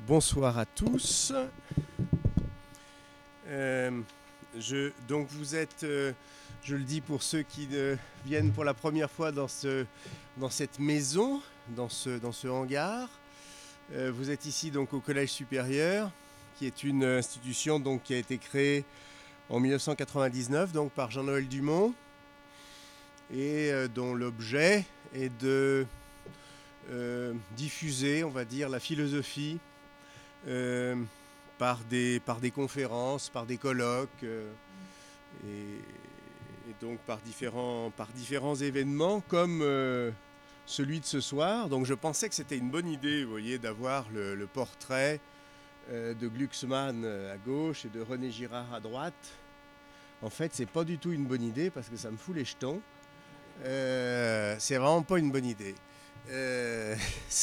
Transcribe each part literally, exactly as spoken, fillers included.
bonsoir à tous. Euh, je, donc vous êtes, euh, je le dis pour ceux qui euh, viennent pour la première fois dans, ce, dans cette maison, dans ce, dans ce hangar. Euh, vous êtes ici donc au Collège supérieur, qui est une institution donc, qui a été créée en mille neuf cent quatre-vingt-dix-neuf donc, par Jean-Noël Dumont et euh, dont l'objet est de euh, diffuser, on va dire, la philosophie euh, par, des, par des conférences, par des colloques euh, et, et donc par différents, par différents événements comme euh, celui de ce soir. Donc je pensais que c'était une bonne idée, vous voyez, d'avoir le, le portrait euh, de Glucksmann à gauche et de René Girard à droite. En fait, c'est pas du tout une bonne idée parce que ça me fout les jetons. Euh, c'est vraiment pas une bonne idée. Euh,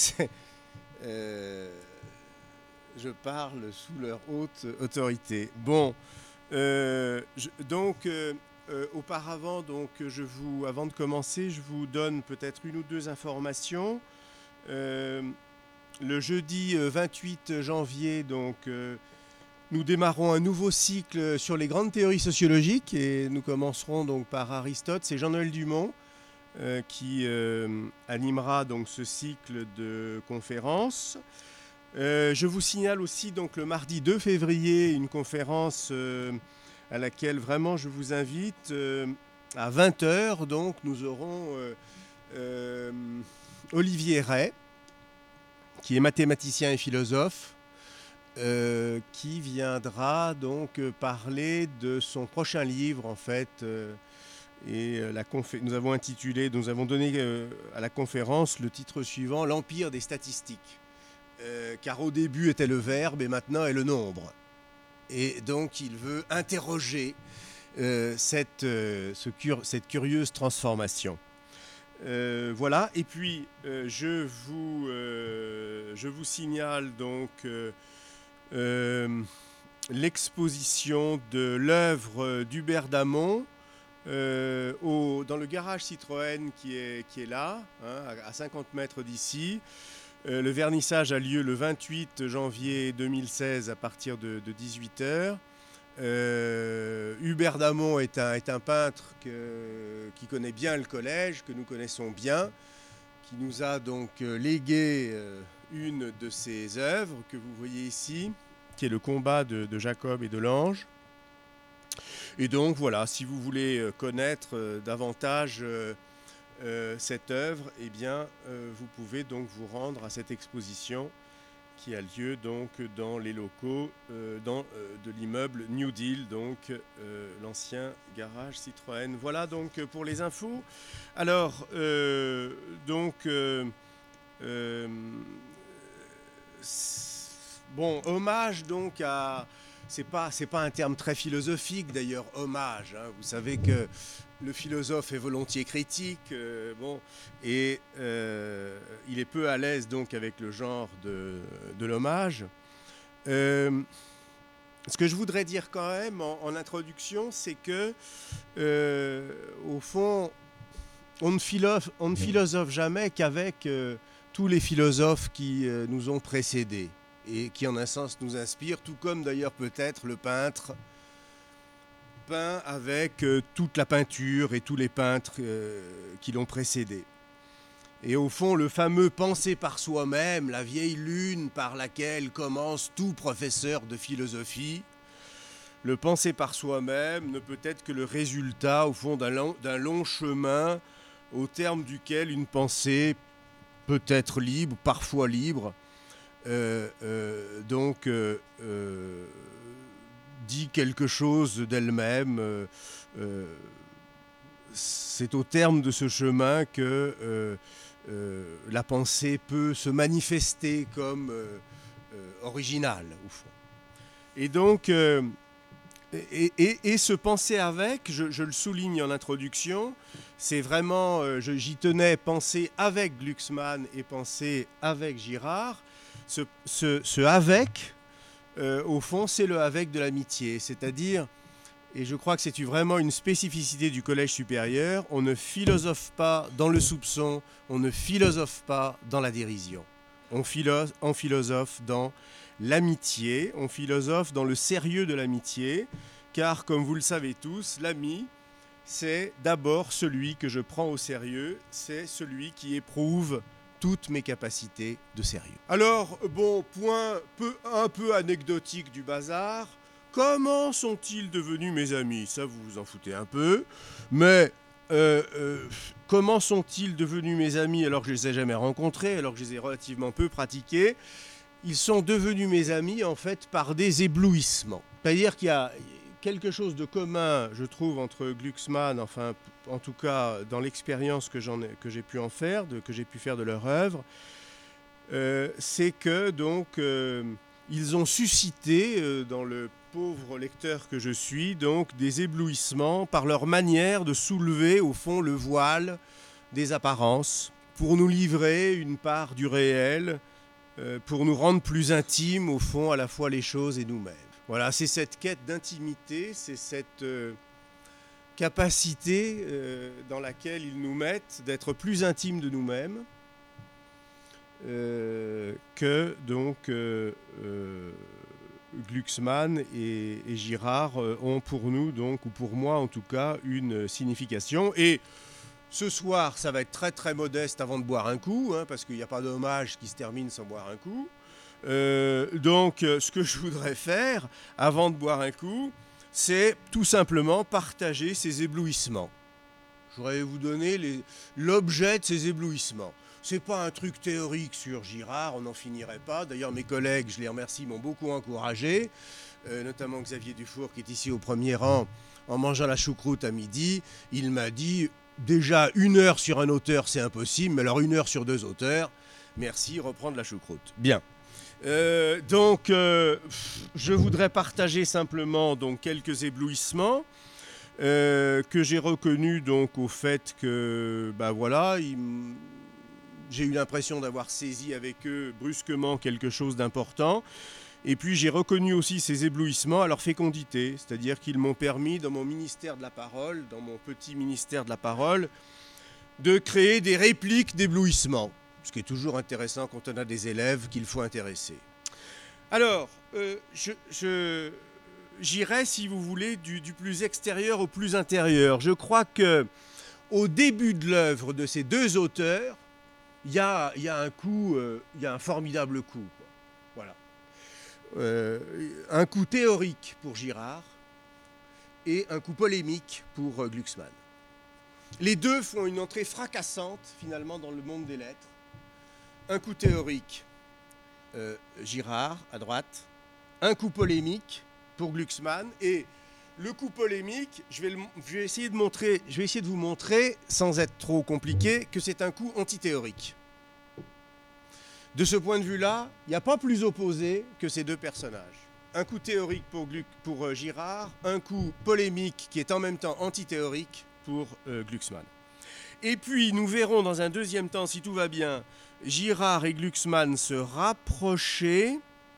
euh, je parle sous leur haute autorité. Bon, euh, je, donc euh, euh, auparavant, donc je vous, avant de commencer, je vous donne peut-être une ou deux informations. Euh, le jeudi vingt-huit janvier, donc euh, nous démarrons un nouveau cycle sur les grandes théories sociologiques et nous commencerons donc par Aristote. C'est Jean-Noël Dumont euh, qui euh, animera donc ce cycle de conférences. Euh, je vous signale aussi donc le mardi deux février une conférence euh, à laquelle vraiment je vous invite euh, à vingt heures. Donc nous aurons euh, euh, Olivier Rey, qui est mathématicien et philosophe, Euh, qui viendra donc parler de son prochain livre en fait euh, et la confé- nous avons intitulé, nous avons donné euh, à la conférence le titre suivant, l'Empire des statistiques, euh, car au début était le verbe et maintenant est le nombre, et donc il veut interroger euh, cette, euh, ce cur- cette curieuse transformation. Euh, voilà, et puis euh, je, vous, euh, je vous signale donc euh, Euh, l'exposition de l'œuvre d'Hubert Damon euh, au, dans le garage Citroën qui est, qui est là, hein, à cinquante mètres d'ici. Euh, le vernissage a lieu le vingt-huit janvier deux mille seize à partir de, de dix-huit heures. Euh, Hubert Damon est un, est un peintre que, qui connaît bien le collège, que nous connaissons bien, qui nous a donc légué euh, une de ses œuvres que vous voyez ici, qui est le combat de, de Jacob et de l'ange. Et donc voilà, si vous voulez connaître euh, davantage euh, euh, cette œuvre, eh bien, euh, vous pouvez donc vous rendre à cette exposition qui a lieu donc dans les locaux euh, dans, euh, de l'immeuble New Deal, donc euh, l'ancien garage Citroën. Voilà donc pour les infos. Alors, euh, donc, euh, euh, bon, hommage donc à... C'est pas, c'est pas un terme très philosophique d'ailleurs, hommage. Hein. Vous savez que le philosophe est volontiers critique, euh, bon, et euh, il est peu à l'aise donc avec le genre de, de l'hommage. Euh, ce que je voudrais dire quand même en, en introduction, c'est que, euh, au fond, on ne, philosophe, on ne philosophe jamais qu'avec euh, tous les philosophes qui euh, nous ont précédés et qui en un sens nous inspirent, tout comme d'ailleurs peut-être le peintre peint avec euh, toute la peinture et tous les peintres euh, qui l'ont précédé. Et au fond, le fameux penser par soi-même, la vieille lune par laquelle commence tout professeur de philosophie, le penser par soi-même ne peut être que le résultat, au fond, d'un long, d'un long chemin au terme duquel une pensée peut être libre, parfois libre, euh, euh, donc euh, euh, dit quelque chose d'elle-même. Euh, euh, c'est au terme de ce chemin que euh, euh, la pensée peut se manifester comme euh, euh, originale, au fond. Et donc, euh, et, et, et se penser avec, je, je le souligne en introduction, c'est vraiment, euh, je, j'y tenais, penser avec Glucksmann et penser avec Girard. Ce, ce, ce avec, euh, au fond, c'est le avec de l'amitié, c'est-à-dire, et je crois que c'est vraiment une spécificité du collège supérieur, on ne philosophe pas dans le soupçon, on ne philosophe pas dans la dérision. On philosophe, on philosophe dans l'amitié, on philosophe dans le sérieux de l'amitié, car comme vous le savez tous, l'ami, c'est d'abord celui que je prends au sérieux, c'est celui qui éprouve toutes mes capacités de sérieux. Alors, bon, point peu, un peu anecdotique du bazar, comment sont-ils devenus mes amis? Ça, vous vous en foutez un peu, mais euh, euh, comment sont-ils devenus mes amis alors que je ne les ai jamais rencontrés, alors que je les ai relativement peu pratiqués? Ils sont devenus mes amis, en fait, par des éblouissements. C'est-à-dire qu'il y a quelque chose de commun, je trouve, entre Glucksmann, enfin, en tout cas, dans l'expérience que j'en ai, que j'ai pu en faire, de, que j'ai pu faire de leur œuvre, euh, c'est que, donc, euh, ils ont suscité, euh, dans le pauvre lecteur que je suis, donc, des éblouissements par leur manière de soulever, au fond, le voile des apparences, pour nous livrer une part du réel, euh, pour nous rendre plus intimes, au fond, à la fois les choses et nous-mêmes. Voilà, c'est cette quête d'intimité, c'est cette euh, capacité euh, dans laquelle ils nous mettent d'être plus intimes de nous-mêmes euh, que donc euh, euh, Glucksmann et, et Girard euh, ont pour nous, donc, ou pour moi en tout cas, une signification. Et ce soir, ça va être très très modeste avant de boire un coup, hein, parce qu'il n'y a pas d'hommage qui se termine sans boire un coup. Euh, donc, euh, ce que je voudrais faire, avant de boire un coup, c'est tout simplement partager ces éblouissements. Je voudrais vous donner les, l'objet de ces éblouissements. Ce n'est pas un truc théorique sur Girard, on n'en finirait pas. D'ailleurs, mes collègues, je les remercie, m'ont beaucoup encouragé, euh, notamment Xavier Dufour, qui est ici au premier rang, en mangeant la choucroute à midi. Il m'a dit, déjà, une heure sur un auteur, c'est impossible, mais alors une heure sur deux auteurs, merci, reprendre la choucroute. Bien. Euh, donc, euh, je voudrais partager simplement donc, quelques éblouissements euh, que j'ai reconnus donc, au fait que, ben voilà, il, j'ai eu l'impression d'avoir saisi avec eux brusquement quelque chose d'important. Et puis, j'ai reconnu aussi ces éblouissements à leur fécondité, c'est-à-dire qu'ils m'ont permis, dans mon ministère de la parole, dans mon petit ministère de la parole, de créer des répliques d'éblouissements. Ce qui est toujours intéressant quand on a des élèves qu'il faut intéresser. Alors, euh, je, je, j'irai, si vous voulez, du, du plus extérieur au plus intérieur. Je crois qu'au début de l'œuvre de ces deux auteurs, il y a, y a un coup, euh, y a un formidable coup. Quoi. Voilà. Euh, un coup théorique pour Girard et un coup polémique pour euh, Glucksmann. Les deux font une entrée fracassante, finalement, dans le monde des lettres. Un coup théorique, euh, Girard, à droite. Un coup polémique pour Glucksmann. Et le coup polémique, je vais, le, je vais essayer de montrer, je vais essayer de vous montrer, sans être trop compliqué, que c'est un coup antithéorique. De ce point de vue-là, il n'y a pas plus opposé que ces deux personnages. Un coup théorique pour, Gluck, pour euh, Girard, un coup polémique qui est en même temps antithéorique pour euh, Glucksmann. Et puis, nous verrons dans un deuxième temps, si tout va bien, Girard et Glucksmann se rapprocher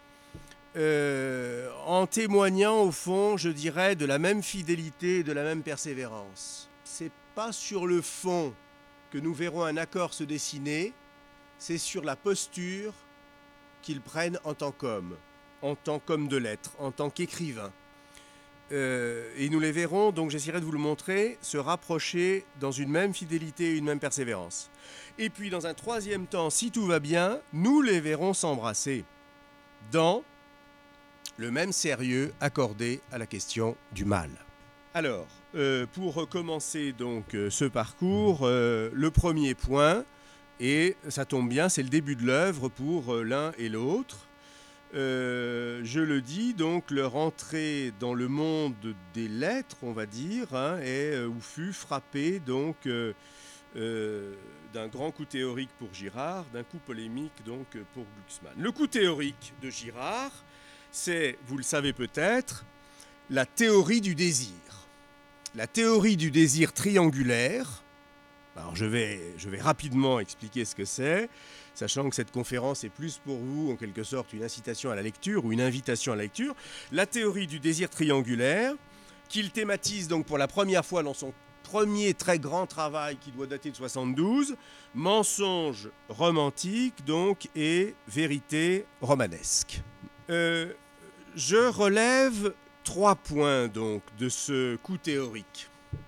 euh, en témoignant, au fond, je dirais, de la même fidélité et de la même persévérance. C'est pas sur le fond que nous verrons un accord se dessiner, c'est sur la posture qu'ils prennent en tant qu'hommes, en tant qu'hommes de lettres, en tant qu'écrivains. Euh, et nous les verrons, donc j'essaierai de vous le montrer, se rapprocher dans une même fidélité et une même persévérance. Et puis dans un troisième temps, si tout va bien, nous les verrons s'embrasser dans le même sérieux accordé à la question du mal. Alors, euh, pour commencer donc euh, ce parcours, euh, le premier point, et ça tombe bien, c'est le début de l'œuvre pour euh, l'un et l'autre. Euh, je le dis, donc leur entrée dans le monde des lettres, on va dire, hein, est, euh, ou fut frappée donc euh, euh, d'un grand coup théorique pour Girard, d'un coup polémique donc pour Glucksmann. Le coup théorique de Girard, c'est, vous le savez peut-être, la théorie du désir. La théorie du désir triangulaire. Alors je vais, je vais rapidement expliquer ce que c'est, sachant que cette conférence est plus pour vous, en quelque sorte, une incitation à la lecture ou une invitation à la lecture. La théorie du désir triangulaire, qu'il thématise donc pour la première fois dans son premier très grand travail qui doit dater de soixante-douze, mensonge romantique donc et vérité romanesque. Euh, je relève trois points donc de ce coup théorique.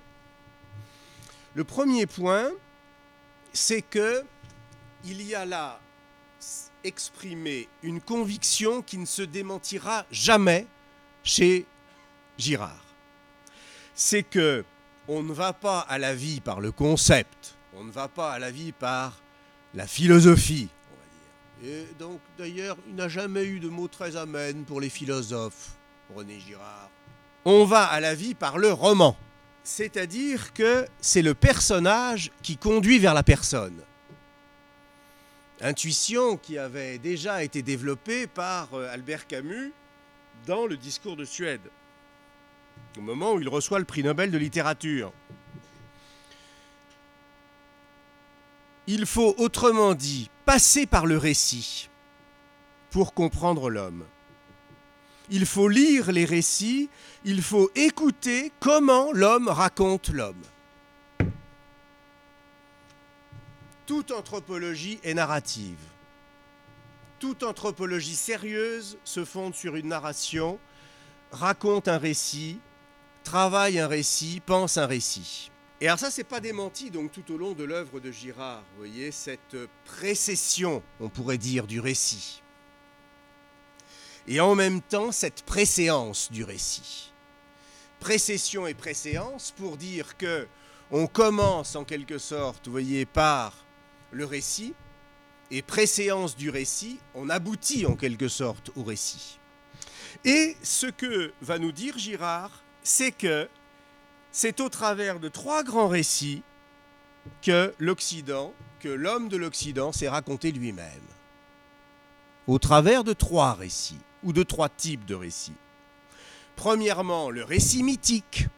Le premier point, c'est que il y a là exprimé une conviction qui ne se démentira jamais chez Girard. C'est que on ne va pas à la vie par le concept, on ne va pas à la vie par la philosophie, on va dire. Et donc, d'ailleurs, il n'a jamais eu de mot très amène pour les philosophes, René Girard. On va à la vie par le roman, c'est-à-dire que c'est le personnage qui conduit vers la personne. Intuition qui avait déjà été développée par Albert Camus dans le discours de Suède, au moment où il reçoit le prix Nobel de littérature. Il faut, autrement dit, passer par le récit pour comprendre l'homme. Il faut lire les récits, il faut écouter comment l'homme raconte l'homme. Toute anthropologie est narrative. Toute anthropologie sérieuse se fonde sur une narration, raconte un récit, travaille un récit, pense un récit. Et alors ça, c'est pas démenti donc tout au long de l'œuvre de Girard. Vous voyez, cette précession, on pourrait dire, du récit. Et en même temps, cette préséance du récit. Précession et préséance pour dire que on commence en quelque sorte, vous voyez, par le récit, et préséance du récit, on aboutit en quelque sorte au récit. Et ce que va nous dire Girard, c'est que c'est au travers de trois grands récits que l'Occident, que l'homme de l'Occident s'est raconté lui-même. Au travers de trois récits, ou de trois types de récits. Premièrement, le récit mythique.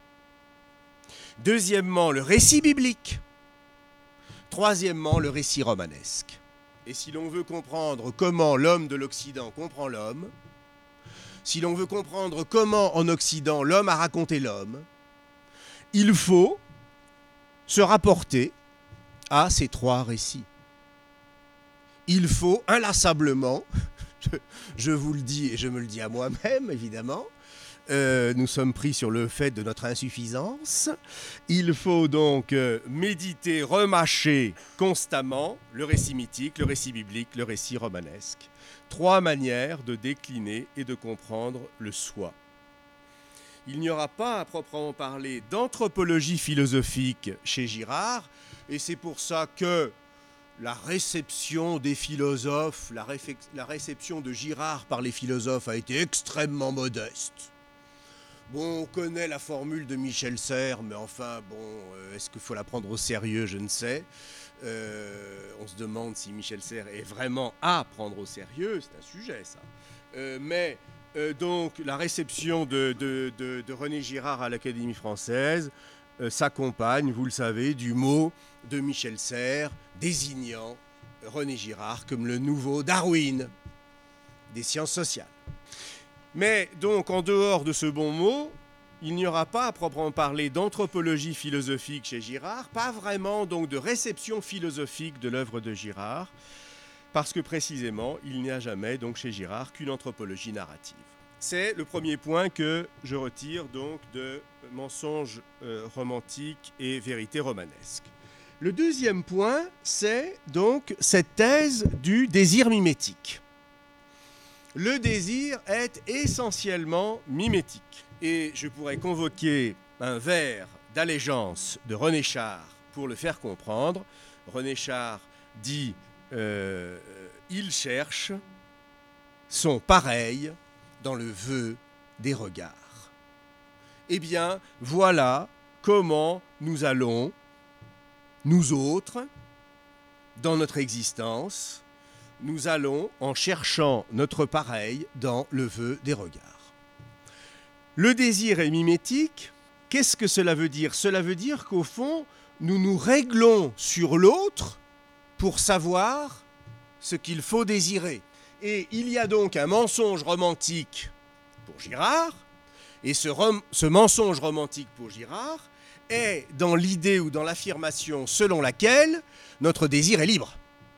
Deuxièmement, le récit biblique. Troisièmement, le récit romanesque. Et si l'on veut comprendre comment l'homme de l'Occident comprend l'homme, si l'on veut comprendre comment en Occident l'homme a raconté l'homme, il faut se rapporter à ces trois récits. Il faut inlassablement, je, je vous le dis et je me le dis à moi-même évidemment, Euh, nous sommes pris sur le fait de notre insuffisance. Il faut donc euh, méditer, remâcher constamment le récit mythique, le récit biblique, le récit romanesque. Trois manières de décliner et de comprendre le soi. Il n'y aura pas à proprement parler d'anthropologie philosophique chez Girard, et c'est pour ça que la réception des philosophes, la, réflex- la réception de Girard par les philosophes a été extrêmement modeste. Bon, on connaît la formule de Michel Serres, mais enfin, bon, euh, est-ce qu'il faut la prendre au sérieux? Je ne sais. Euh, on se demande si Michel Serres est vraiment à prendre au sérieux, c'est un sujet, ça. Euh, mais, euh, donc, la réception de, de, de, de René Girard à l'Académie française euh, s'accompagne, vous le savez, du mot de Michel Serres désignant René Girard comme le nouveau Darwin des sciences sociales. Mais donc, en dehors de ce bon mot, il n'y aura pas à proprement parler d'anthropologie philosophique chez Girard, pas vraiment donc de réception philosophique de l'œuvre de Girard, parce que précisément, il n'y a jamais donc chez Girard qu'une anthropologie narrative. C'est le premier point que je retire donc de Mensonges euh, romantiques et Vérité romanesque. Le deuxième point, c'est donc cette thèse du désir mimétique. Le désir est essentiellement mimétique. Et je pourrais convoquer un vers d'allégeance de René Char pour le faire comprendre. René Char dit euh, « Il cherche son pareil dans le vœu des regards ». Eh bien, voilà comment nous allons, nous autres, dans notre existence, nous allons en cherchant notre pareil dans le vœu des regards. Le désir est mimétique. Qu'est-ce que cela veut dire? Cela veut dire qu'au fond, nous nous réglons sur l'autre pour savoir ce qu'il faut désirer. Et il y a donc un mensonge romantique pour Girard, et ce, rom- ce mensonge romantique pour Girard est dans l'idée ou dans l'affirmation selon laquelle notre désir est libre.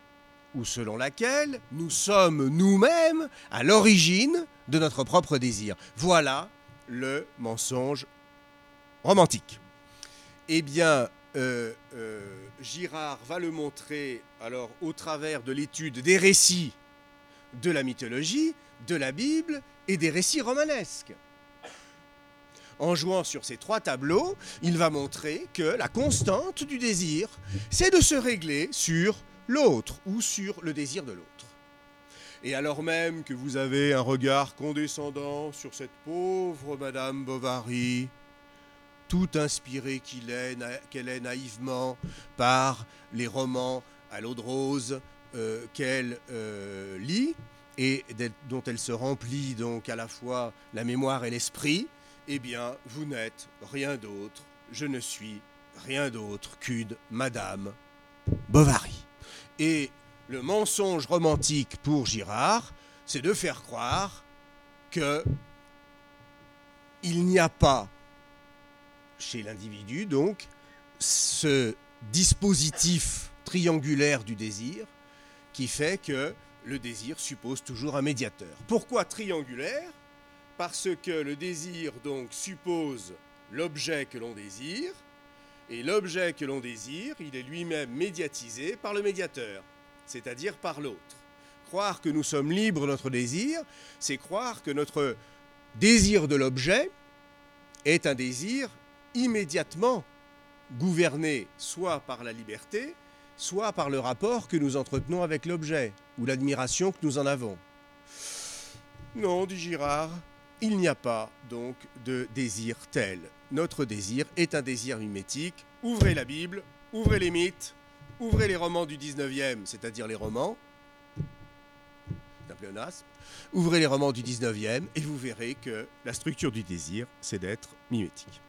ou selon laquelle nous sommes nous-mêmes à l'origine de notre propre désir. Voilà le mensonge romantique. Eh bien, euh, euh, Girard va le montrer alors au travers de l'étude des récits de la mythologie, de la Bible et des récits romanesques. En jouant sur ces trois tableaux, il va montrer que la constante du désir, c'est de se régler sur l'autre ou sur le désir de l'autre. Et alors même que vous avez un regard condescendant sur cette pauvre Madame Bovary, tout inspirée qu'il est, qu'elle est naïvement par les romans à l'eau de rose euh, qu'elle euh, lit et dont elle se remplit donc à la fois la mémoire et l'esprit, eh bien, vous n'êtes rien d'autre, je ne suis rien d'autre qu'une Madame Bovary. Et le mensonge romantique pour Girard, c'est de faire croire que il n'y a pas chez l'individu, donc, ce dispositif triangulaire du désir qui fait que le désir suppose toujours un médiateur. Pourquoi triangulaire ? Parce que le désir, donc, suppose l'objet que l'on désire, et l'objet que l'on désire, il est lui-même médiatisé par le médiateur, c'est-à-dire par l'autre. Croire que nous sommes libres de notre désir, c'est croire que notre désir de l'objet est un désir immédiatement gouverné soit par la liberté, soit par le rapport que nous entretenons avec l'objet, ou l'admiration que nous en avons. Non, dit Girard, il n'y a pas donc de désir tel. Notre désir est un désir mimétique. Ouvrez la Bible, ouvrez les mythes, ouvrez les romans du dix-neuvième, c'est-à-dire les romans, c'est un pléonasme, ouvrez les romans du dix-neuvième et vous verrez que la structure du désir, c'est d'être mimétique.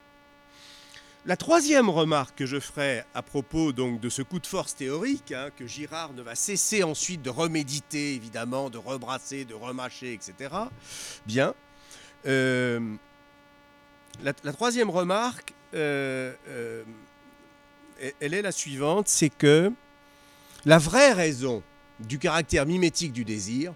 La troisième remarque que je ferai à propos donc de ce coup de force théorique, hein, que Girard ne va cesser ensuite de reméditer, évidemment, de rebrasser, de remâcher, et cetera. Bien. Euh, la, la troisième remarque, euh, euh, elle est la suivante, c'est que la vraie raison du caractère mimétique du désir,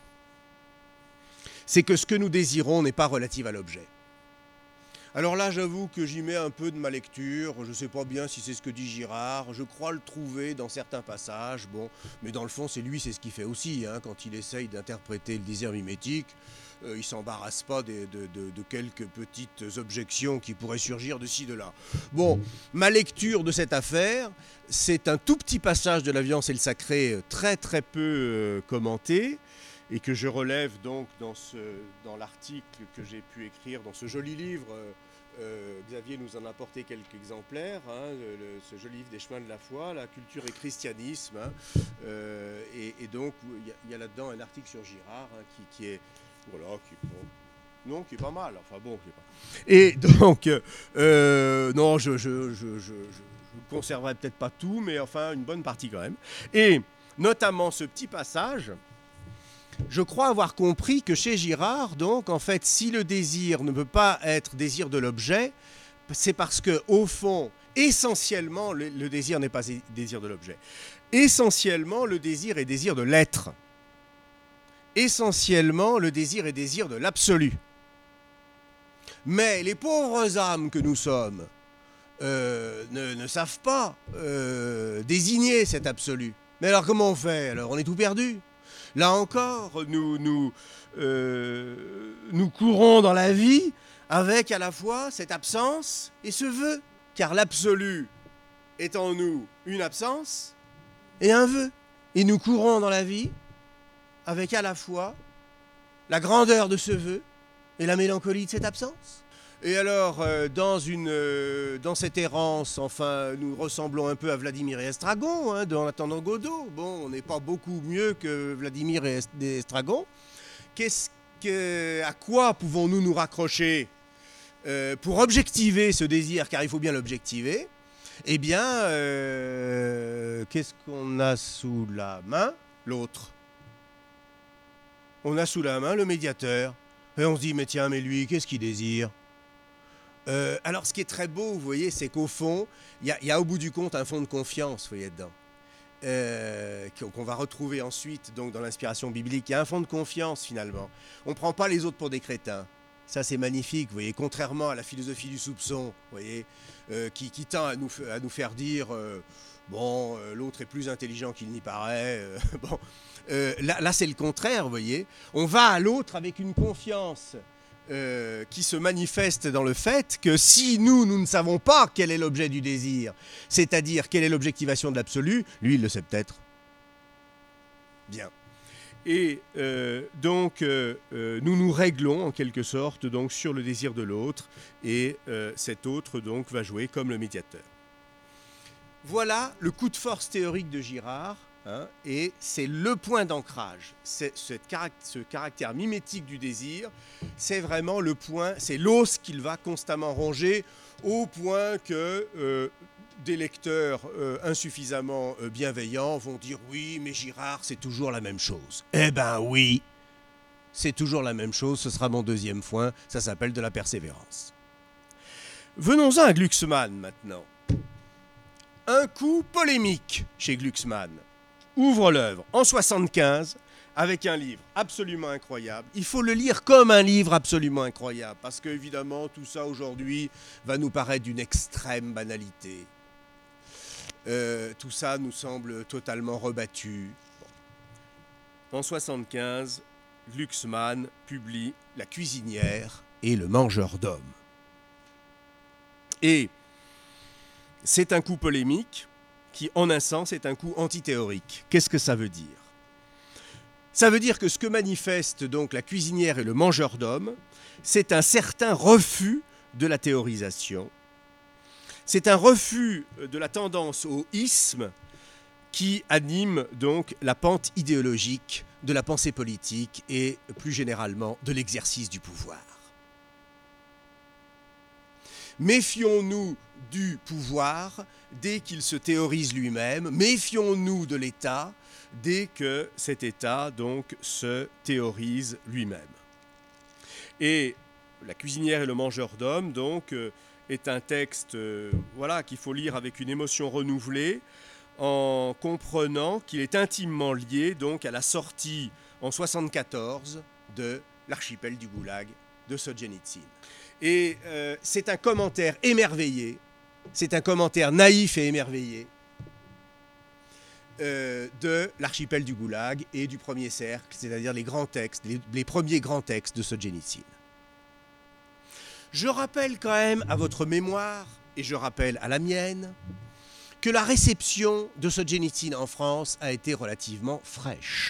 c'est que ce que nous désirons n'est pas relatif à l'objet. Alors là, j'avoue que j'y mets un peu de ma lecture. Je ne sais pas bien si c'est ce que dit Girard. Je crois le trouver dans certains passages. Bon, mais dans le fond, c'est lui, c'est ce qu'il fait aussi. Hein, quand il essaye d'interpréter le désir mimétique, euh, il ne s'embarrasse pas de, de, de, de quelques petites objections qui pourraient surgir de ci, de là. Bon, ma lecture de cette affaire, c'est un tout petit passage de La violence et le sacré, très très peu euh, commenté, et que je relève donc dans, ce, dans l'article que j'ai pu écrire, dans ce joli livre. Euh, euh, Xavier nous en a apporté quelques exemplaires, hein, le, ce joli livre des chemins de la foi, la culture et christianisme. Hein, euh, et, et donc, il y, y a là-dedans un article sur Girard hein, qui, qui est... Voilà, qui, bon, non, qui est pas mal. Enfin bon, qui est pas... Et donc, euh, non, je, je, je, je, je, je conserverai peut-être pas tout, mais enfin, une bonne partie quand même. Et notamment ce petit passage... Je crois avoir compris que chez Girard, donc, en fait, si le désir ne peut pas être désir de l'objet, c'est parce que, au fond, essentiellement, le, le désir n'est pas désir de l'objet. Essentiellement, le désir est désir de l'être. Essentiellement, le désir est désir de l'absolu. Mais les pauvres âmes que nous sommes euh, ne, ne savent pas euh, désigner cet absolu. Mais alors, comment on fait? Alors, on est tout perdu. Là encore, nous, nous, euh, nous courons dans la vie avec à la fois cette absence et ce vœu. Car l'absolu est en nous une absence et un vœu. Et nous courons dans la vie avec à la fois la grandeur de ce vœu et la mélancolie de cette absence. Et alors, euh, dans, une, euh, dans cette errance, enfin, nous ressemblons un peu à Vladimir et Estragon, hein, dans Attendant Godot. Bon, on n'est pas beaucoup mieux que Vladimir et Estragon. Qu'est-ce que, à quoi pouvons-nous nous raccrocher euh, pour objectiver ce désir, car il faut bien l'objectiver? Eh bien, euh, qu'est-ce qu'on a sous la main? L'autre. On a sous la main le médiateur. Et on se dit, mais tiens, mais lui, qu'est-ce qu'il désire? Euh, alors, ce qui est très beau, vous voyez, c'est qu'au fond, il y, y a au bout du compte un fond de confiance, vous voyez, dedans. euh, qu'on va retrouver ensuite donc, dans l'inspiration biblique. Il y a un fond de confiance finalement. On ne prend pas les autres pour des crétins. Ça, c'est magnifique, vous voyez, contrairement à la philosophie du soupçon, vous voyez, euh, qui, qui tend à nous, à nous faire dire, euh, bon, euh, l'autre est plus intelligent qu'il n'y paraît. Euh, bon, euh, là, là c'est le contraire, vous voyez. On va à l'autre avec une confiance euh, qui se manifeste dans le fait que si nous, nous ne savons pas quel est l'objet du désir, c'est-à-dire quelle est l'objectivation de l'absolu, lui, il le sait peut-être. Bien. Et euh, donc, euh, euh, nous nous réglons en quelque sorte donc, sur le désir de l'autre, et euh, cet autre donc, va jouer comme le médiateur. Voilà le coup de force théorique de Girard, hein, et c'est le point d'ancrage. C'est, cette caract- ce caractère mimétique du désir, c'est vraiment le point, c'est l'os qu'il va constamment ronger, au point que... Euh, des lecteurs euh, insuffisamment euh, bienveillants vont dire « Oui, mais Girard, c'est toujours la même chose. » Eh ben oui, c'est toujours la même chose, ce sera mon deuxième point, ça s'appelle de la persévérance. Venons-en à Glucksmann maintenant. Un coup polémique chez Glucksmann ouvre l'œuvre en soixante-quinze avec un livre absolument incroyable. Il faut le lire comme un livre absolument incroyable parce qu'évidemment, tout ça aujourd'hui va nous paraître d'une extrême banalité. Euh, tout ça nous semble totalement rebattu. Bon. En soixante-quinze, Glucksmann publie La cuisinière et le mangeur d'hommes. Et c'est un coup polémique qui, en un sens, est un coup antithéorique. Qu'est-ce que ça veut dire ? Ça veut dire que ce que manifeste donc La cuisinière et le mangeur d'hommes, c'est un certain refus de la théorisation. C'est un refus de la tendance au isme qui anime donc la pente idéologique de la pensée politique et plus généralement de l'exercice du pouvoir. Méfions-nous du pouvoir dès qu'il se théorise lui-même, méfions-nous de l'État dès que cet État donc se théorise lui-même. Et La cuisinière et le mangeur d'hommes donc euh, est un texte euh, voilà, qu'il faut lire avec une émotion renouvelée en comprenant qu'il est intimement lié donc, à la sortie en soixante-quatorze de L'archipel du Goulag de Solzhenitsyn. Et euh, c'est un commentaire émerveillé, c'est un commentaire naïf et émerveillé euh, de L'archipel du Goulag et du premier cercle, c'est-à-dire les grands textes, les, les premiers grands textes de Solzhenitsyn. Je rappelle quand même à votre mémoire, et je rappelle à la mienne, que la réception de Solzhenitsyn en France a été relativement fraîche.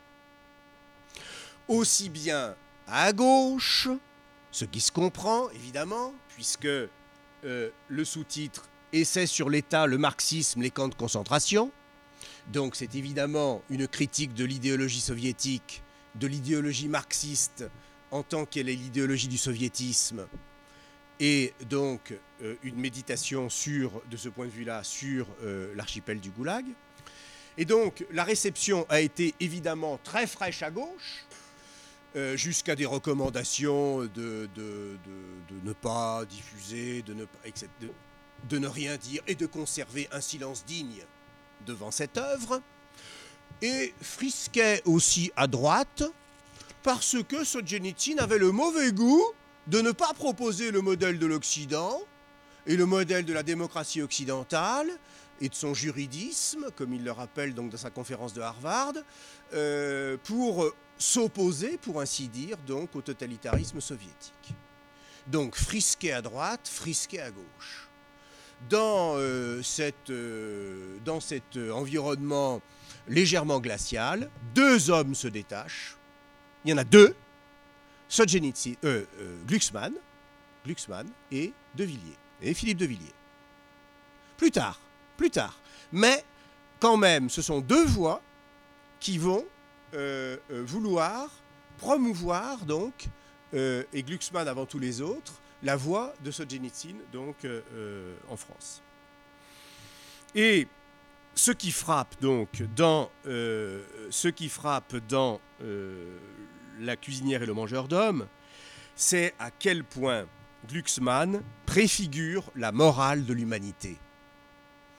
Aussi bien à gauche, ce qui se comprend évidemment, puisque euh, le sous-titre « Essai sur l'État, le marxisme, les camps de concentration », donc c'est évidemment une critique de l'idéologie soviétique, de l'idéologie marxiste, en tant qu'elle est l'idéologie du soviétisme, et donc euh, une méditation sur, de ce point de vue-là sur euh, l'archipel du Goulag. Et donc la réception a été évidemment très fraîche à gauche, euh, jusqu'à des recommandations de, de, de, de ne pas diffuser, de ne, pas, de, de ne rien dire et de conserver un silence digne devant cette œuvre, et frisquait aussi à droite, parce que Solzhenitsyn avait le mauvais goût de ne pas proposer le modèle de l'Occident et le modèle de la démocratie occidentale et de son juridisme, comme il le rappelle donc dans sa conférence de Harvard, euh, pour s'opposer, pour ainsi dire, donc au totalitarisme soviétique. Donc frisqué à droite, frisqué à gauche. Dans, euh, cette, euh, dans cet environnement légèrement glacial, deux hommes se détachent. Il y en a deux, Solzhenitsyn, euh, euh, Glucksmann, Glucksmann et De Villiers, et Philippe de Villiers. Plus tard, plus tard. Mais quand même, ce sont deux voix qui vont euh, euh, vouloir promouvoir, donc, euh, et Glucksmann avant tous les autres, la voix de Solzhenitsyn, donc, euh, euh, en France. Et ce qui frappe, donc, dans, euh, ce qui frappe dans euh, La cuisinière et le mangeur d'hommes, c'est à quel point Glucksmann préfigure la morale de l'humanité.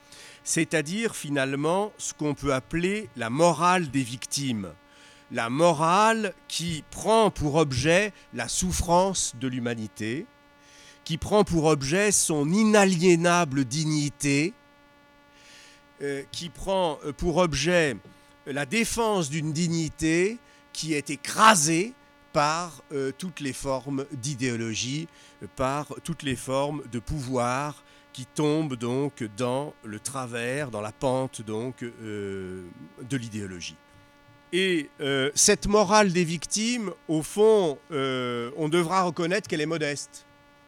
c'est-à-dire finalement ce qu'on peut appeler la morale des victimes. La morale qui prend pour objet la souffrance de l'humanité, qui prend pour objet son inaliénable dignité, euh, qui prend pour objet la défense d'une dignité qui est écrasée par euh, toutes les formes d'idéologie, par toutes les formes de pouvoir qui tombent donc dans le travers, dans la pente donc euh, de l'idéologie. Et euh, cette morale des victimes, au fond, euh, on devra reconnaître qu'elle est modeste.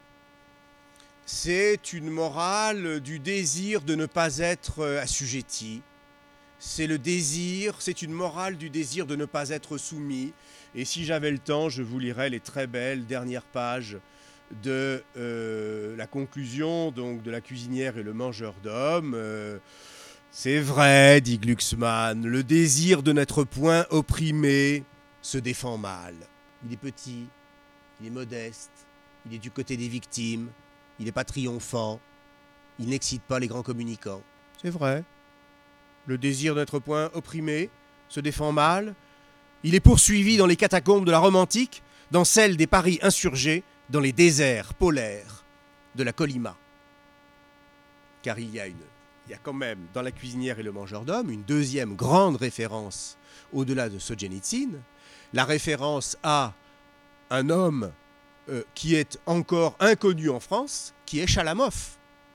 C'est une morale du désir de ne pas être assujetti. C'est le désir, c'est une morale du désir de ne pas être soumis. Et si j'avais le temps, je vous lirais les très belles dernières pages de euh, la conclusion donc, de La cuisinière et le mangeur d'hommes. Euh, C'est vrai, dit Glucksmann, le désir de n'être point opprimé se défend mal. Il est petit, il est modeste, il est du côté des victimes, il n'est pas triomphant, il n'excite pas les grands communicants. C'est vrai. Le désir de n'être point opprimé se défend mal. Il est poursuivi dans les catacombes de la Rome antique, dans celles des Paris insurgés, dans les déserts polaires de la Colima. Car il y a une... Il y a quand même, dans La cuisinière et le mangeur d'hommes, une deuxième grande référence au-delà de Solzhenitsyn, la référence à un homme euh, qui est encore inconnu en France, qui est Chalamov,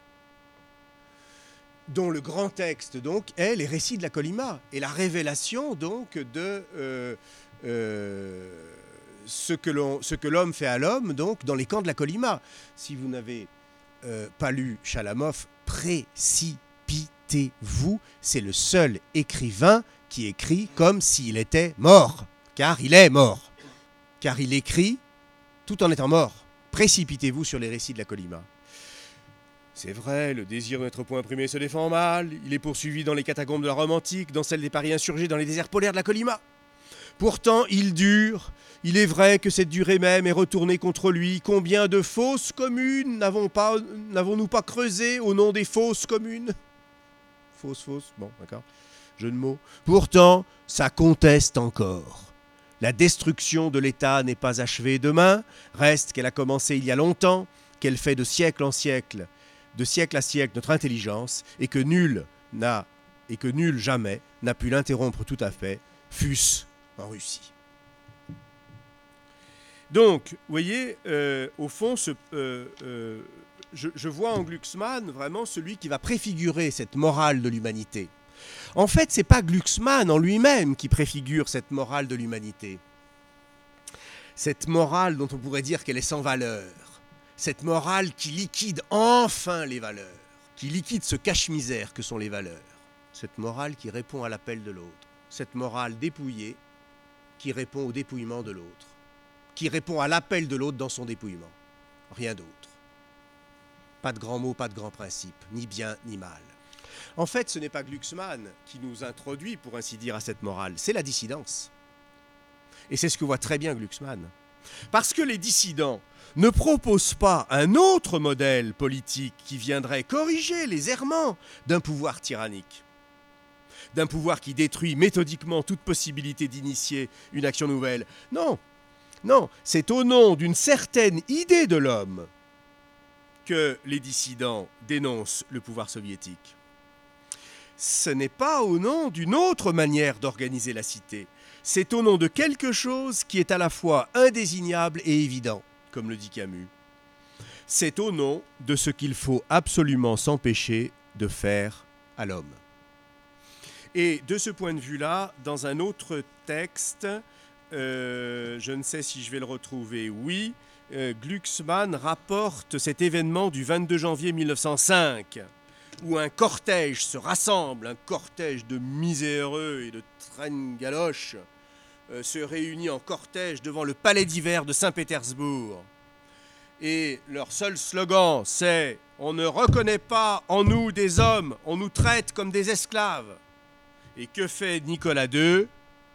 dont le grand texte donc est les récits de la Colima et la révélation donc de euh, euh, ce que l'on, ce que l'homme fait à l'homme donc dans les camps de la Colima. Si vous n'avez euh, pas lu Chalamov, précipitez-vous, c'est le seul écrivain qui écrit comme s'il était mort, car il est mort, car il écrit tout en étant mort. Précipitez-vous sur les récits de la Colima. C'est vrai, le désir de n'être point imprimé se défend mal, il est poursuivi dans les catacombes de la Rome antique, dans celles des Paris insurgés, dans les déserts polaires de la Colima. Pourtant, il dure, il est vrai que cette durée même est retournée contre lui. Combien de fosses communes n'avons pas, n'avons-nous pas creusées au nom des fosses communes ? Fausse, fausse, bon, d'accord, jeu de mots. Pourtant, ça conteste encore. La destruction de l'État n'est pas achevée demain, reste qu'elle a commencé il y a longtemps, qu'elle fait de siècle en siècle, de siècle à siècle notre intelligence, et que nul n'a, et que nul jamais n'a pu l'interrompre tout à fait, fût-ce en Russie. Donc, vous voyez, euh, au fond, ce, euh, euh, je, je vois en Glucksmann vraiment celui qui va préfigurer cette morale de l'humanité. En fait, ce n'est pas Glucksmann en lui-même qui préfigure cette morale de l'humanité. Cette morale dont on pourrait dire qu'elle est sans valeur. Cette morale qui liquide enfin les valeurs, qui liquide ce cache-misère que sont les valeurs. Cette morale qui répond à l'appel de l'autre. Cette morale dépouillée qui répond au dépouillement de l'autre. Qui répond à l'appel de l'autre dans son dépouillement. Rien d'autre. Pas de grands mots, pas de grands principes, ni bien ni mal. En fait, ce n'est pas Glucksmann qui nous introduit, pour ainsi dire, à cette morale, c'est la dissidence. Et c'est ce que voit très bien Glucksmann. Parce que les dissidents ne proposent pas un autre modèle politique qui viendrait corriger les errements d'un pouvoir tyrannique, d'un pouvoir qui détruit méthodiquement toute possibilité d'initier une action nouvelle. Non, non, c'est au nom d'une certaine idée de l'homme que les dissidents dénoncent le pouvoir soviétique. Ce n'est pas au nom d'une autre manière d'organiser la cité. C'est au nom de quelque chose qui est à la fois indésignable et évident, comme le dit Camus. C'est au nom de ce qu'il faut absolument s'empêcher de faire à l'homme. Et de ce point de vue-là, dans un autre texte, euh, je ne sais si je vais le retrouver, oui, euh, Glucksmann rapporte cet événement du vingt-deux janvier mille neuf cent cinq, où un cortège se rassemble, un cortège de miséreux et de traînes-galoches, euh, se réunit en cortège devant le palais d'hiver de Saint-Pétersbourg. Et leur seul slogan, c'est « On ne reconnaît pas en nous des hommes, on nous traite comme des esclaves ». Et que fait Nicolas deux ?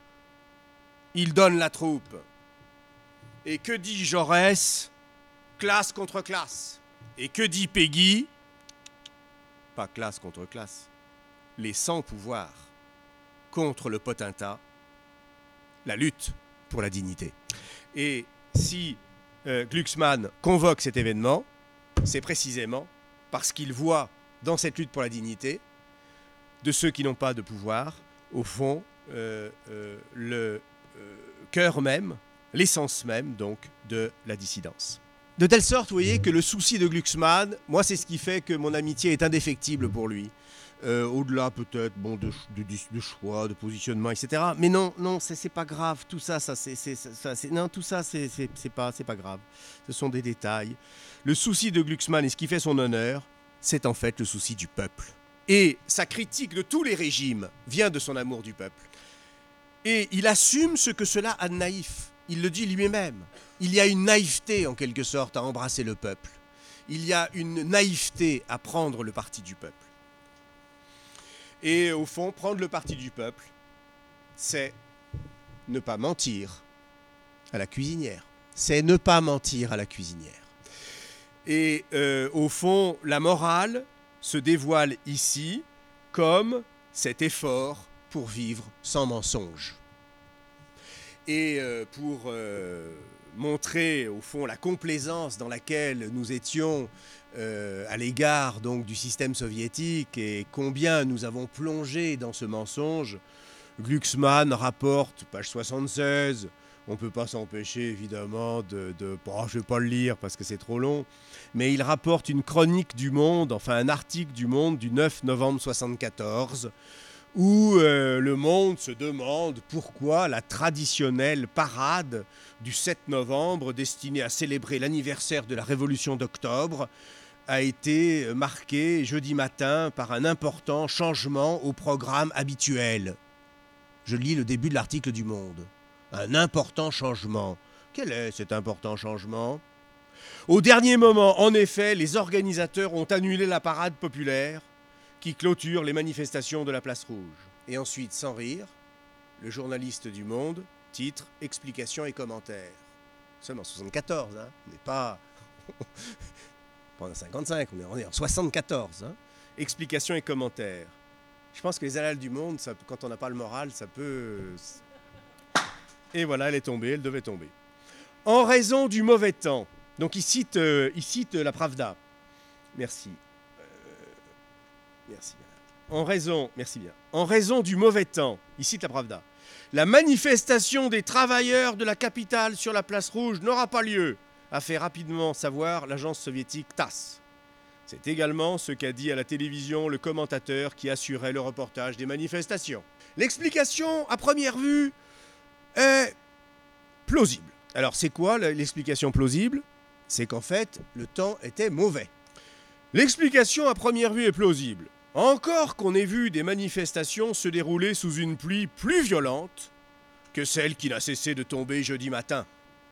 Il donne la troupe. Et que dit Jaurès ? Classe contre classe. Et que dit Péguy ? Pas classe contre classe. les sans-pouvoirs contre le potentat, la lutte pour la dignité. Et si euh, Glucksmann convoque cet événement, c'est précisément parce qu'il voit dans cette lutte pour la dignité de ceux qui n'ont pas de pouvoir, au fond, euh, euh, le euh, cœur même, l'essence même, donc, de la dissidence. De telle sorte, vous voyez, que le souci de Glucksmann, moi, c'est ce qui fait que mon amitié est indéfectible pour lui. Euh, au-delà, peut-être, bon, de, de, de choix, de positionnement, et cetera. Mais non, non, c'est, c'est pas grave. Tout ça, ça, c'est, c'est, ça, c'est non, tout ça, c'est, c'est, c'est pas, c'est pas grave. Ce sont des détails. Le souci de Glucksmann et ce qui fait son honneur, c'est en fait le souci du peuple. Et sa critique de tous les régimes vient de son amour du peuple. Et il assume ce que cela a de naïf. Il le dit lui-même. Il y a une naïveté, en quelque sorte, à embrasser le peuple. Il y a une naïveté à prendre le parti du peuple. Et au fond, prendre le parti du peuple, c'est ne pas mentir à la cuisinière. C'est ne pas mentir à la cuisinière. Et euh, au fond, la morale se dévoile ici comme cet effort pour vivre sans mensonge. Et euh, pour euh, montrer au fond la complaisance dans laquelle nous étions euh, à l'égard donc du système soviétique et combien nous avons plongé dans ce mensonge, Glucksmann rapporte, page soixante-seize, on ne peut pas s'empêcher évidemment de... de bon, je ne vais pas le lire parce que c'est trop long, mais il rapporte une chronique du Monde, enfin un article du Monde du neuf novembre soixante-quatorze, où euh, le Monde se demande pourquoi la traditionnelle parade du sept novembre, destinée à célébrer l'anniversaire de la Révolution d'octobre, a été marquée jeudi matin par un important changement au programme habituel. Je lis le début de l'article du Monde. Un important changement. Quel est cet important changement ? Au dernier moment, en effet, les organisateurs ont annulé la parade populaire qui clôture les manifestations de la Place Rouge. Et ensuite, sans rire, le journaliste du Monde titre « Explications et commentaires ». Seulement soixante-quatorze, hein. On n'est pas... pas en cinquante-cinq, on est, on est en soixante-quatorze. Hein. Explications et commentaires. Je pense que les annales du Monde, ça, quand on n'a pas le moral, ça peut... Et voilà, elle est tombée, elle devait tomber. En raison du mauvais temps. Donc il cite, euh, il cite la Pravda. Merci. Euh, merci bien. En raison, merci bien. En raison du mauvais temps, il cite la Pravda. La manifestation des travailleurs de la capitale sur la place rouge n'aura pas lieu, a fait rapidement savoir l'agence soviétique TASS. C'est également ce qu'a dit à la télévision le commentateur qui assurait le reportage des manifestations. L'explication, à première vue, est plausible. Alors, c'est quoi l'explication plausible ? C'est qu'en fait, le temps était mauvais. L'explication à première vue est plausible. Encore qu'on ait vu des manifestations se dérouler sous une pluie plus violente que celle qui n'a cessé de tomber jeudi matin.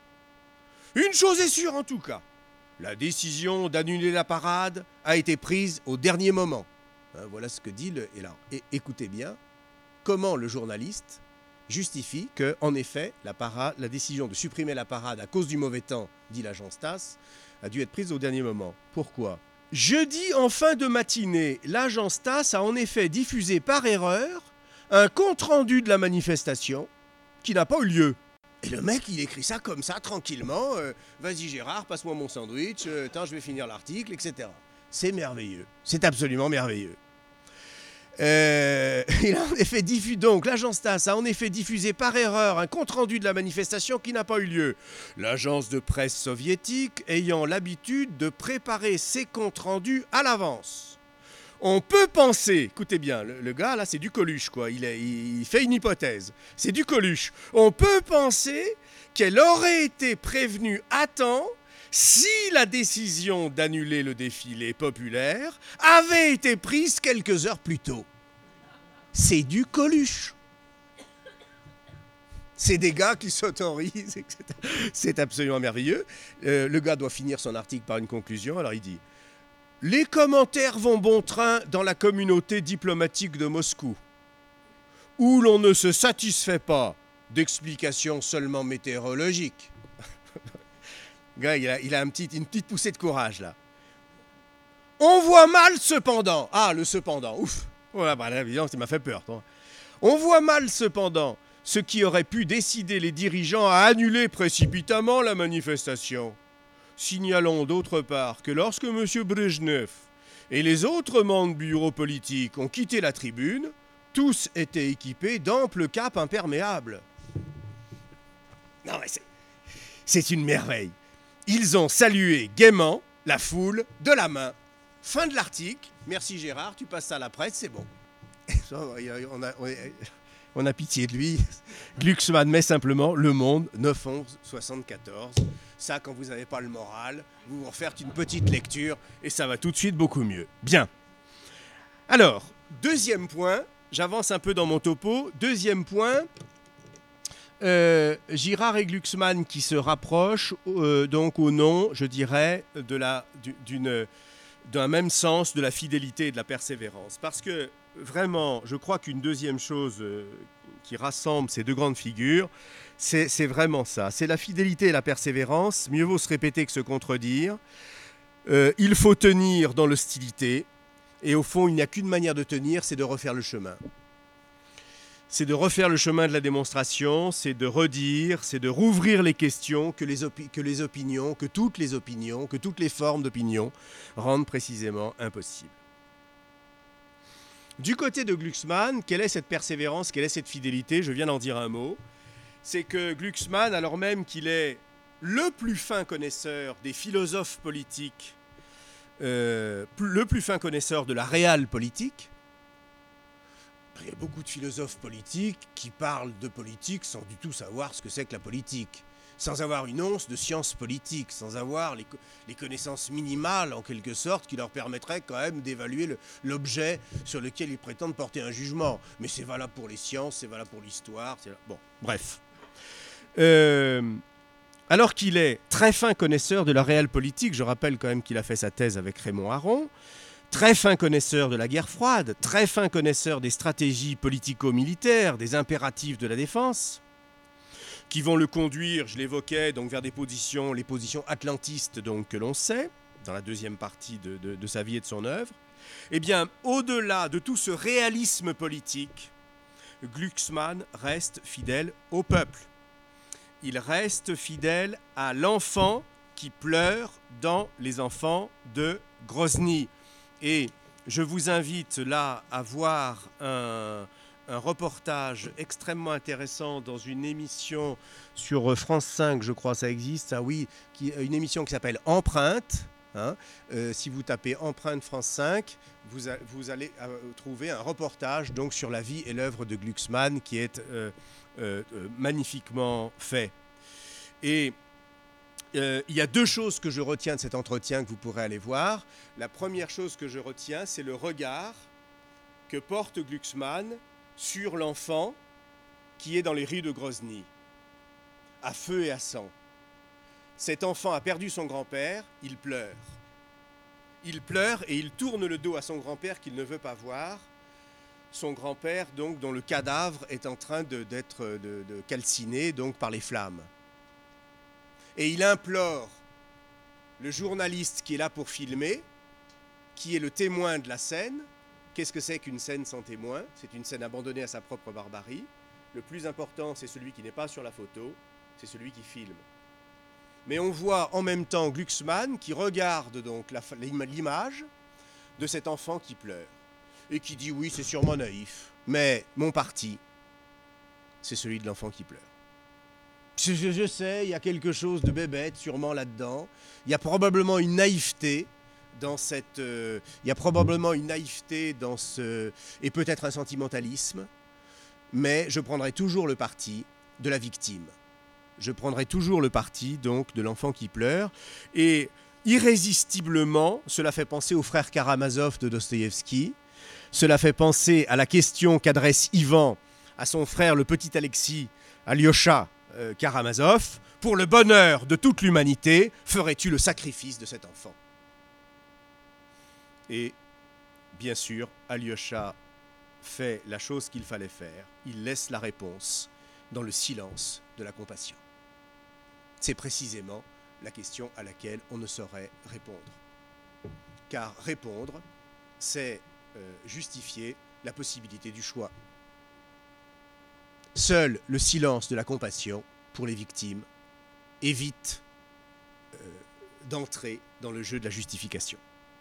Une chose est sûre en tout cas, la décision d'annuler la parade a été prise au dernier moment. Hein, voilà ce que dit le... Et là, et, écoutez bien, comment le journaliste justifie que, en effet, la, parade, la décision de supprimer la parade à cause du mauvais temps, dit l'agence TASS, a dû être prise au dernier moment. Pourquoi ? Jeudi, en fin de matinée, l'agence TASS a en effet diffusé par erreur un compte-rendu de la manifestation qui n'a pas eu lieu. Et le mec, il écrit ça comme ça, tranquillement. Euh, Vas-y Gérard, passe-moi mon sandwich, euh, attends, je vais finir l'article, et cetera. C'est merveilleux. C'est absolument merveilleux. Euh, il a en effet diffusé, donc l'agence TASS a en effet diffusé par erreur un compte-rendu de la manifestation qui n'a pas eu lieu. L'agence de presse soviétique ayant l'habitude de préparer ses comptes-rendus à l'avance. On peut penser, écoutez bien, le, le gars là c'est du Coluche quoi, il, est, il fait une hypothèse, c'est du Coluche. On peut penser qu'elle aurait été prévenue à temps si la décision d'annuler le défilé populaire avait été prise quelques heures plus tôt. C'est du Coluche. C'est des gars qui s'autorisent, et cetera. C'est absolument merveilleux. Euh, le gars doit finir son article par une conclusion. Alors il dit « Les commentaires vont bon train dans la communauté diplomatique de Moscou, où l'on ne se satisfait pas d'explications seulement météorologiques. » Le gars, il a, il a un petit, une petite poussée de courage, là. « On voit mal cependant. » Ah, le cependant, ouf. Voilà, bah, là, évidemment, ça m'a fait peur. Toi. On voit mal, cependant, ce qui aurait pu décider les dirigeants à annuler précipitamment la manifestation. Signalons d'autre part que lorsque M. Brejnev et les autres membres du bureau politique ont quitté la tribune, tous étaient équipés d'amples capes imperméables. Non, mais c'est, c'est une merveille. Ils ont salué gaiement la foule de la main. Fin de l'article. Merci Gérard, tu passes ça à la presse, c'est bon. On a, on a pitié de lui. Glucksmann met simplement Le Monde, neuf onze soixante-quatorze. Ça, quand vous n'avez pas le moral, vous vous refaites une petite lecture et ça va tout de suite beaucoup mieux. Bien. Alors, deuxième point, j'avance un peu dans mon topo. Deuxième point, euh, Girard et Glucksmann qui se rapprochent euh, donc au nom, je dirais, de la, d'une, d'un même sens de la fidélité et de la persévérance. Parce que vraiment, je crois qu'une deuxième chose euh, qui rassemble ces deux grandes figures, c'est, c'est vraiment ça. C'est la fidélité et la persévérance. Mieux vaut se répéter que se contredire. Euh, il faut tenir dans l'hostilité. Et au fond, il n'y a qu'une manière de tenir, c'est de refaire le chemin. C'est de refaire le chemin de la démonstration, c'est de redire, c'est de rouvrir les questions que les, opi- que les opinions, que toutes les opinions, que toutes les formes d'opinion rendent précisément impossibles. Du côté de Glucksmann, quelle est cette persévérance, quelle est cette fidélité ? Je viens d'en dire un mot. C'est que Glucksmann, alors même qu'il est le plus fin connaisseur des philosophes politiques, euh, le plus fin connaisseur de la réelle politique, il y a beaucoup de philosophes politiques qui parlent de politique sans du tout savoir ce que c'est que la politique, sans avoir une once de science politique, sans avoir les, les connaissances minimales, en quelque sorte, qui leur permettraient quand même d'évaluer le, l'objet sur lequel ils prétendent porter un jugement. Mais c'est valable pour les sciences, c'est valable pour l'histoire. C'est... Bon, bref. Euh, alors qu'il est très fin connaisseur de la réelle politique, je rappelle quand même qu'il a fait sa thèse avec Raymond Aron, très fin connaisseur de la guerre froide, très fin connaisseur des stratégies politico-militaires, des impératifs de la défense, qui vont le conduire, je l'évoquais, donc vers des positions, les positions atlantistes donc, que l'on sait, dans la deuxième partie de, de, de sa vie et de son œuvre. Eh bien, au-delà de tout ce réalisme politique, Glucksmann reste fidèle au peuple. Il reste fidèle à l'enfant qui pleure dans Les Enfants de Grozny. Et je vous invite là à voir un, un reportage extrêmement intéressant dans une émission sur France cinq, je crois ça existe, ah oui, qui, une émission qui s'appelle Empreinte. Hein. Euh, si vous tapez Empreinte France cinq, vous, a, vous allez euh, trouver un reportage donc, sur la vie et l'œuvre de Glucksmann qui est euh, euh, euh, magnifiquement fait. Et euh, il y a deux choses que je retiens de cet entretien que vous pourrez aller voir. La première chose que je retiens, c'est le regard que porte Glucksmann sur l'enfant qui est dans les rues de Grozny, à feu et à sang. Cet enfant a perdu son grand-père, il pleure. Il pleure et il tourne le dos à son grand-père qu'il ne veut pas voir. Son grand-père, donc, dont le cadavre est en train de, d'être de, de calciné donc, par les flammes. Et il implore le journaliste qui est là pour filmer, qui est le témoin de la scène. Qu'est-ce que c'est qu'une scène sans témoin ? C'est une scène abandonnée à sa propre barbarie. Le plus important, c'est celui qui n'est pas sur la photo, c'est celui qui filme. Mais on voit en même temps Glucksmann qui regarde donc la, l'image de cet enfant qui pleure et qui dit oui, c'est sûrement naïf, mais mon parti, c'est celui de l'enfant qui pleure. Je, je, je sais, il y a quelque chose de bébête sûrement là-dedans. Il y a probablement une naïveté dans cette, euh, il y a probablement une naïveté dans ce, et peut-être un sentimentalisme, mais je prendrai toujours le parti de la victime. Je prendrai toujours le parti donc de l'enfant qui pleure et irrésistiblement, cela fait penser au frère Karamazov de Dostoïevski. Cela fait penser à la question qu'adresse Ivan à son frère le petit Alexis, Alyosha euh, Karamazov. Pour le bonheur de toute l'humanité, ferais-tu le sacrifice de cet enfant ? Et bien sûr, Alyosha fait la chose qu'il fallait faire. Il laisse la réponse dans le silence de la compassion. C'est précisément la question à laquelle on ne saurait répondre. Car répondre, c'est euh, justifier la possibilité du choix. Seul le silence de la compassion pour les victimes évite euh, d'entrer dans le jeu de la justification.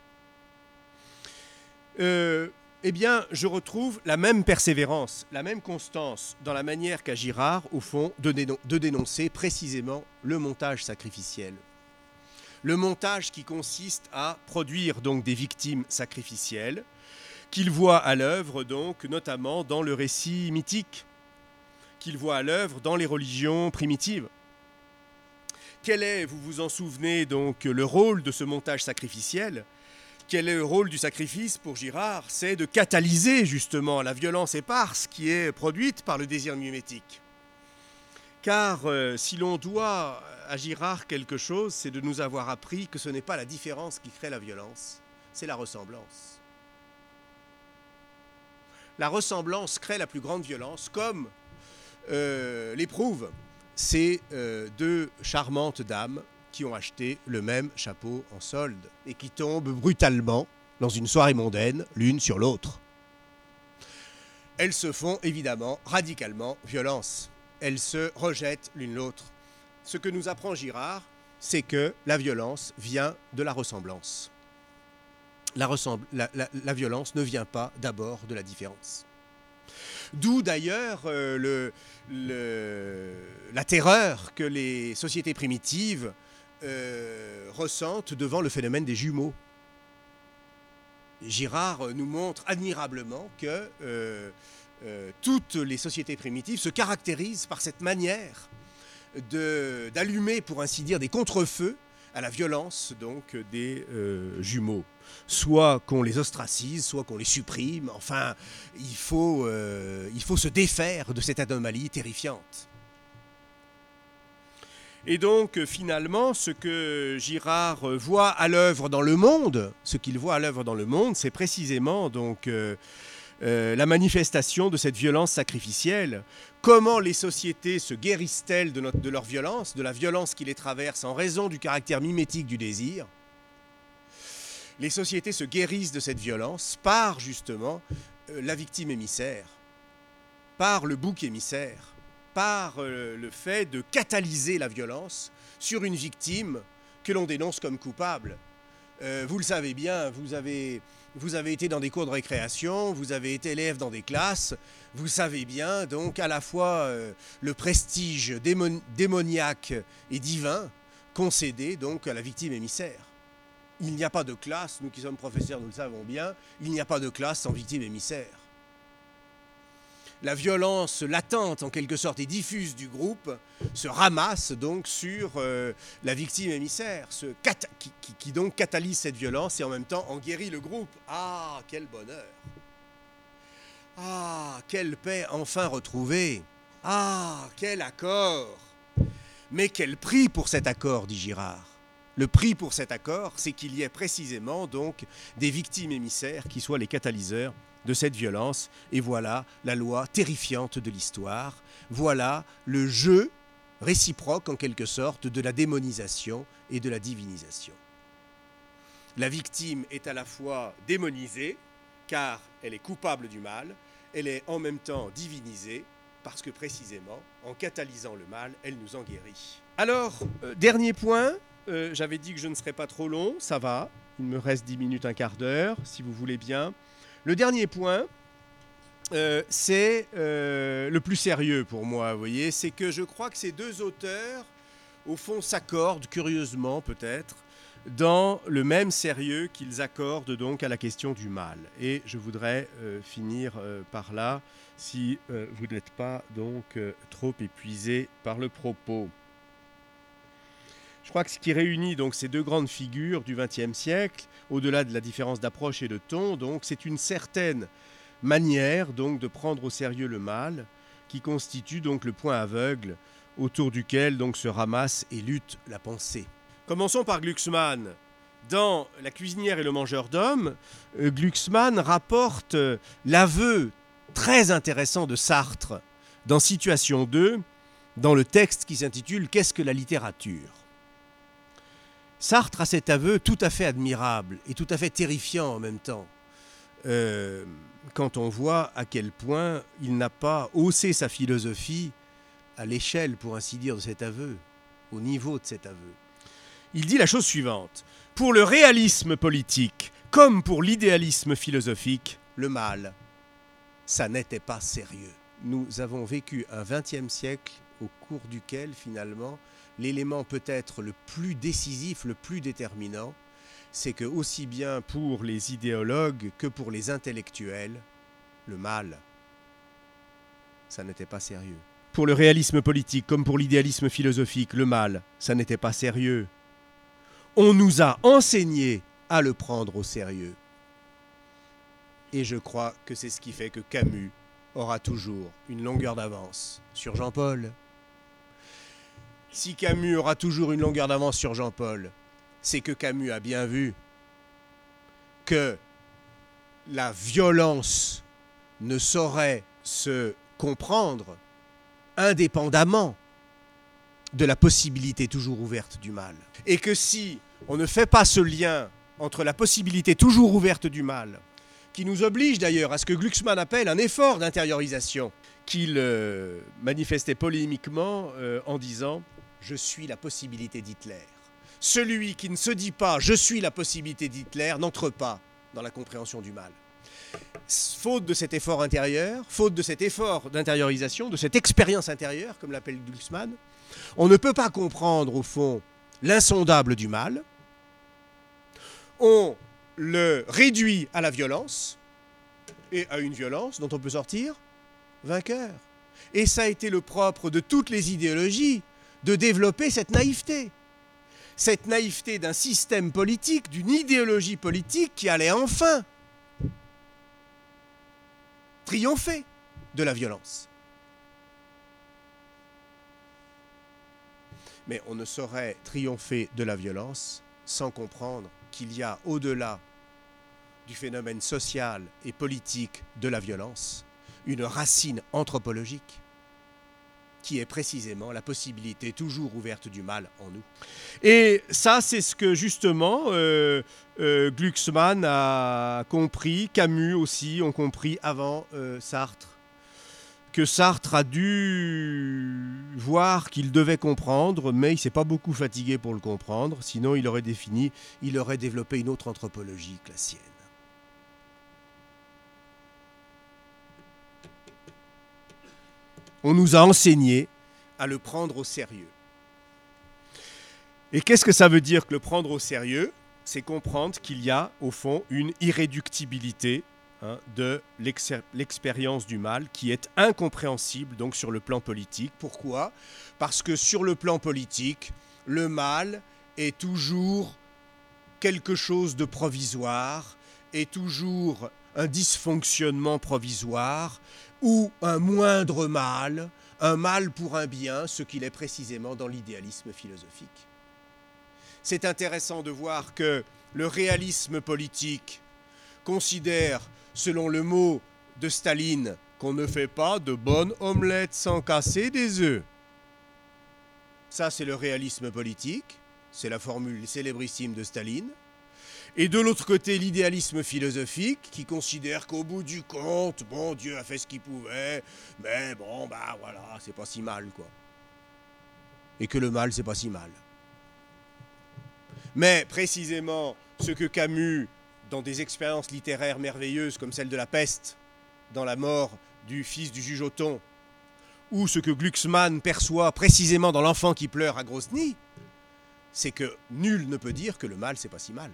Euh, eh bien, je retrouve la même persévérance, la même constance dans la manière qu'a Girard, au fond, de, dénon- de dénoncer précisément le montage sacrificiel. Le montage qui consiste à produire donc des victimes sacrificielles, qu'il voit à l'œuvre donc notamment dans le récit mythique, qu'il voit à l'œuvre dans les religions primitives. Quel est, vous vous en souvenez donc, le rôle de ce montage sacrificiel ? Quel est le rôle du sacrifice pour Girard ? C'est de catalyser justement la violence éparse qui est produite par le désir mimétique. Car euh, si l'on doit à Girard quelque chose, c'est de nous avoir appris que ce n'est pas la différence qui crée la violence, c'est la ressemblance. La ressemblance crée la plus grande violence, comme euh, l'éprouvent ces euh, deux charmantes dames qui ont acheté le même chapeau en solde et qui tombent brutalement dans une soirée mondaine, l'une sur l'autre. Elles se font évidemment radicalement violence. Elles se rejettent l'une l'autre. Ce que nous apprend Girard, c'est que la violence vient de la ressemblance. La, ressemble, la, la, la violence ne vient pas d'abord de la différence. D'où d'ailleurs euh, le, le, la terreur que les sociétés primitives euh, ressentent devant le phénomène des jumeaux. Girard nous montre admirablement que euh, euh, toutes les sociétés primitives se caractérisent par cette manière de, d'allumer, pour ainsi dire, des contre-feux à la violence donc des euh, jumeaux. Soit qu'on les ostracise, soit qu'on les supprime. Enfin, il faut, euh, il faut se défaire de cette anomalie terrifiante. Et donc, finalement, ce que Girard voit à l'œuvre dans le monde, ce qu'il voit à l'œuvre dans le monde, c'est précisément donc euh, euh, la manifestation de cette violence sacrificielle. Comment les sociétés se guérissent-elles de, notre, de leur violence, de la violence qui les traverse en raison du caractère mimétique du désir ? Les sociétés se guérissent de cette violence par, justement, euh, la victime émissaire, par le bouc émissaire, par euh, le fait de catalyser la violence sur une victime que l'on dénonce comme coupable. Euh, vous le savez bien, vous avez, vous avez été dans des cours de récréation, vous avez été élève dans des classes, vous savez bien donc à la fois euh, le prestige démon- démoniaque et divin concédé donc à la victime émissaire. Il n'y a pas de classe, nous qui sommes professeurs, nous le savons bien, il n'y a pas de classe sans victime émissaire. La violence latente, en quelque sorte, et diffuse du groupe se ramasse donc sur euh, la victime émissaire, ce cat- qui, qui, qui donc catalyse cette violence et en même temps en guérit le groupe. Ah, quel bonheur! Ah, quelle paix enfin retrouvée! Ah, quel accord! Mais quel prix pour cet accord, dit Girard. Le prix pour cet accord, c'est qu'il y ait précisément donc des victimes émissaires qui soient les catalyseurs de cette violence. Et voilà la loi terrifiante de l'histoire. Voilà le jeu réciproque, en quelque sorte, de la démonisation et de la divinisation. La victime est à la fois démonisée, car elle est coupable du mal, elle est en même temps divinisée, parce que précisément, en catalysant le mal, elle nous en guérit. Alors, euh, dernier point, euh, j'avais dit que je ne serais pas trop long, ça va, il me reste dix minutes, un quart d'heure, si vous voulez bien. Le dernier point, euh, c'est euh, le plus sérieux pour moi, vous voyez, c'est que je crois que ces deux auteurs, au fond, s'accordent, curieusement peut-être, dans le même sérieux qu'ils accordent donc à la question du mal. Et je voudrais euh, finir euh, par là, si euh, vous n'êtes pas donc euh, trop épuisé par le propos. Je crois que ce qui réunit donc ces deux grandes figures du vingtième siècle, au-delà de la différence d'approche et de ton, donc c'est une certaine manière donc de prendre au sérieux le mal, qui constitue donc le point aveugle autour duquel donc se ramasse et lutte la pensée. Commençons par Glucksmann. Dans La cuisinière et le mangeur d'hommes, euh, Glucksmann rapporte euh, l'aveu très intéressant de Sartre dans Situation deux, dans le texte qui s'intitule « Qu'est-ce que la littérature ?» Sartre a cet aveu tout à fait admirable et tout à fait terrifiant en même temps. euh, quand on voit à quel point il n'a pas haussé sa philosophie à l'échelle, pour ainsi dire, de cet aveu, au niveau de cet aveu. Il dit la chose suivante. Pour le réalisme politique, comme pour l'idéalisme philosophique, le mal, ça n'était pas sérieux. Nous avons vécu un vingtième siècle au cours duquel, finalement, l'élément peut-être le plus décisif, le plus déterminant, c'est que aussi bien pour les idéologues que pour les intellectuels, le mal, ça n'était pas sérieux. Pour le réalisme politique comme pour l'idéalisme philosophique, le mal, ça n'était pas sérieux. On nous a enseigné à le prendre au sérieux. Et je crois que c'est ce qui fait que Camus aura toujours une longueur d'avance sur Jean-Paul. Si Camus aura toujours une longueur d'avance sur Jean-Paul, c'est que Camus a bien vu que la violence ne saurait se comprendre indépendamment de la possibilité toujours ouverte du mal. Et que si on ne fait pas ce lien entre la possibilité toujours ouverte du mal, qui nous oblige d'ailleurs à ce que Glucksmann appelle un effort d'intériorisation, qu'il euh, manifestait polémiquement euh, en disant « Je suis la possibilité d'Hitler ». Celui qui ne se dit pas « Je suis la possibilité d'Hitler » n'entre pas dans la compréhension du mal. Faute de cet effort intérieur, faute de cet effort d'intériorisation, de cette expérience intérieure, comme l'appelle Glucksmann, on ne peut pas comprendre, au fond, l'insondable du mal. On le réduit à la violence, et à une violence dont on peut sortir vainqueur. Et ça a été le propre de toutes les idéologies, de développer cette naïveté. Cette naïveté d'un système politique, d'une idéologie politique qui allait enfin triompher de la violence. Mais on ne saurait triompher de la violence sans comprendre qu'il y a au-delà du phénomène social et politique de la violence une racine anthropologique qui est précisément la possibilité toujours ouverte du mal en nous. Et ça, c'est ce que justement euh, euh, Glucksmann a compris, Camus aussi ont compris avant euh, Sartre, que Sartre a dû voir qu'il devait comprendre, mais il ne s'est pas beaucoup fatigué pour le comprendre, sinon il aurait défini, il aurait développé une autre anthropologie que la sienne. On nous a enseigné à le prendre au sérieux. Et qu'est-ce que ça veut dire que le prendre au sérieux? C'est comprendre qu'il y a, au fond, une irréductibilité hein, de l'expérience du mal qui est incompréhensible donc sur le plan politique. Pourquoi? Parce que sur le plan politique, le mal est toujours quelque chose de provisoire, est toujours un dysfonctionnement provisoire, ou un moindre mal, un mal pour un bien, ce qu'il est précisément dans l'idéalisme philosophique. C'est intéressant de voir que le réalisme politique considère, selon le mot de Staline, qu'on ne fait pas de bonnes omelettes sans casser des œufs. Ça, c'est le réalisme politique, c'est la formule célébrissime de Staline. Et de l'autre côté, l'idéalisme philosophique qui considère qu'au bout du compte, bon, Dieu a fait ce qu'il pouvait, mais bon, bah voilà, c'est pas si mal, quoi. Et que le mal, c'est pas si mal. Mais précisément, ce que Camus, dans des expériences littéraires merveilleuses comme celle de la peste, dans la mort du fils du juge Othon, ou ce que Glucksmann perçoit précisément dans l'enfant qui pleure à Grozny, c'est que nul ne peut dire que le mal, c'est pas si mal.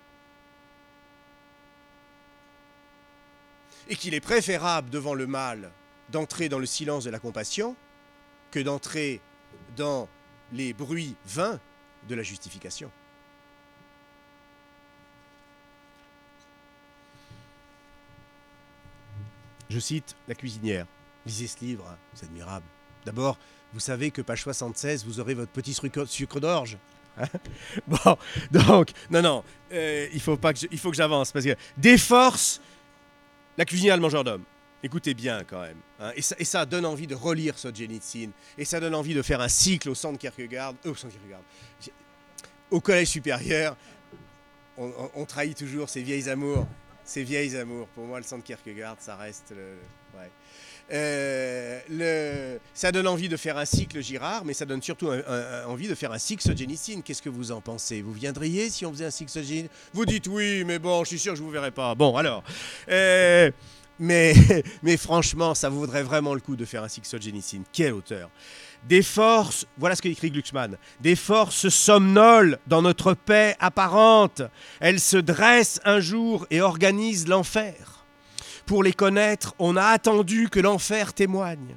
Et qu'il est préférable devant le mal d'entrer dans le silence de la compassion que d'entrer dans les bruits vains de la justification. Je cite la cuisinière. Lisez ce livre, hein, c'est admirable. D'abord, vous savez que page soixante-seize, vous aurez votre petit sucre d'orge. Hein bon, donc, non, non, euh, il faut pas que je, il faut que j'avance parce que des forces. La cuisinière, le mangeur d'hommes. Écoutez bien quand même. Hein, et, ça, et ça donne envie de relire Solzhenitsyn. Et ça donne envie de faire un cycle au centre Kierkegaard. Euh, au centre Kierkegaard. Au collège supérieur, on, on, on trahit toujours ces vieilles amours. Ces vieilles amours. Pour moi, le sang de Kierkegaard, ça reste... Le... Ouais. Euh, le... Ça donne envie de faire un cycle Girard, mais ça donne surtout un, un, un, envie de faire un cycle Solzhenitsyn. Qu'est-ce que vous en pensez? Vous viendriez si on faisait un cycle Solzhenitsyn? Vous dites oui, mais bon, je suis sûr que je ne vous verrai pas. Bon, alors... Euh... Mais, mais franchement, ça vaudrait vraiment le coup de faire un cycle Solzhenitsyn. Quel auteur! Des forces, voilà ce qu'écrit Glucksmann, des forces somnolent dans notre paix apparente. Elles se dressent un jour et organisent l'enfer. Pour les connaître, on a attendu que l'enfer témoigne.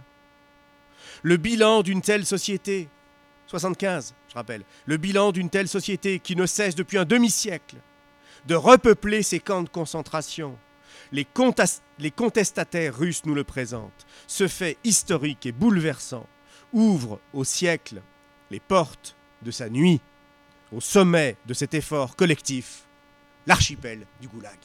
Le bilan d'une telle société, soixante-quinze, je rappelle, le bilan d'une telle société qui ne cesse depuis un demi-siècle de repeupler ses camps de concentration, les, contest- les contestataires russes nous le présentent. Ce fait historique et bouleversant ouvre au siècle les portes de sa nuit, au sommet de cet effort collectif, l'archipel du goulag.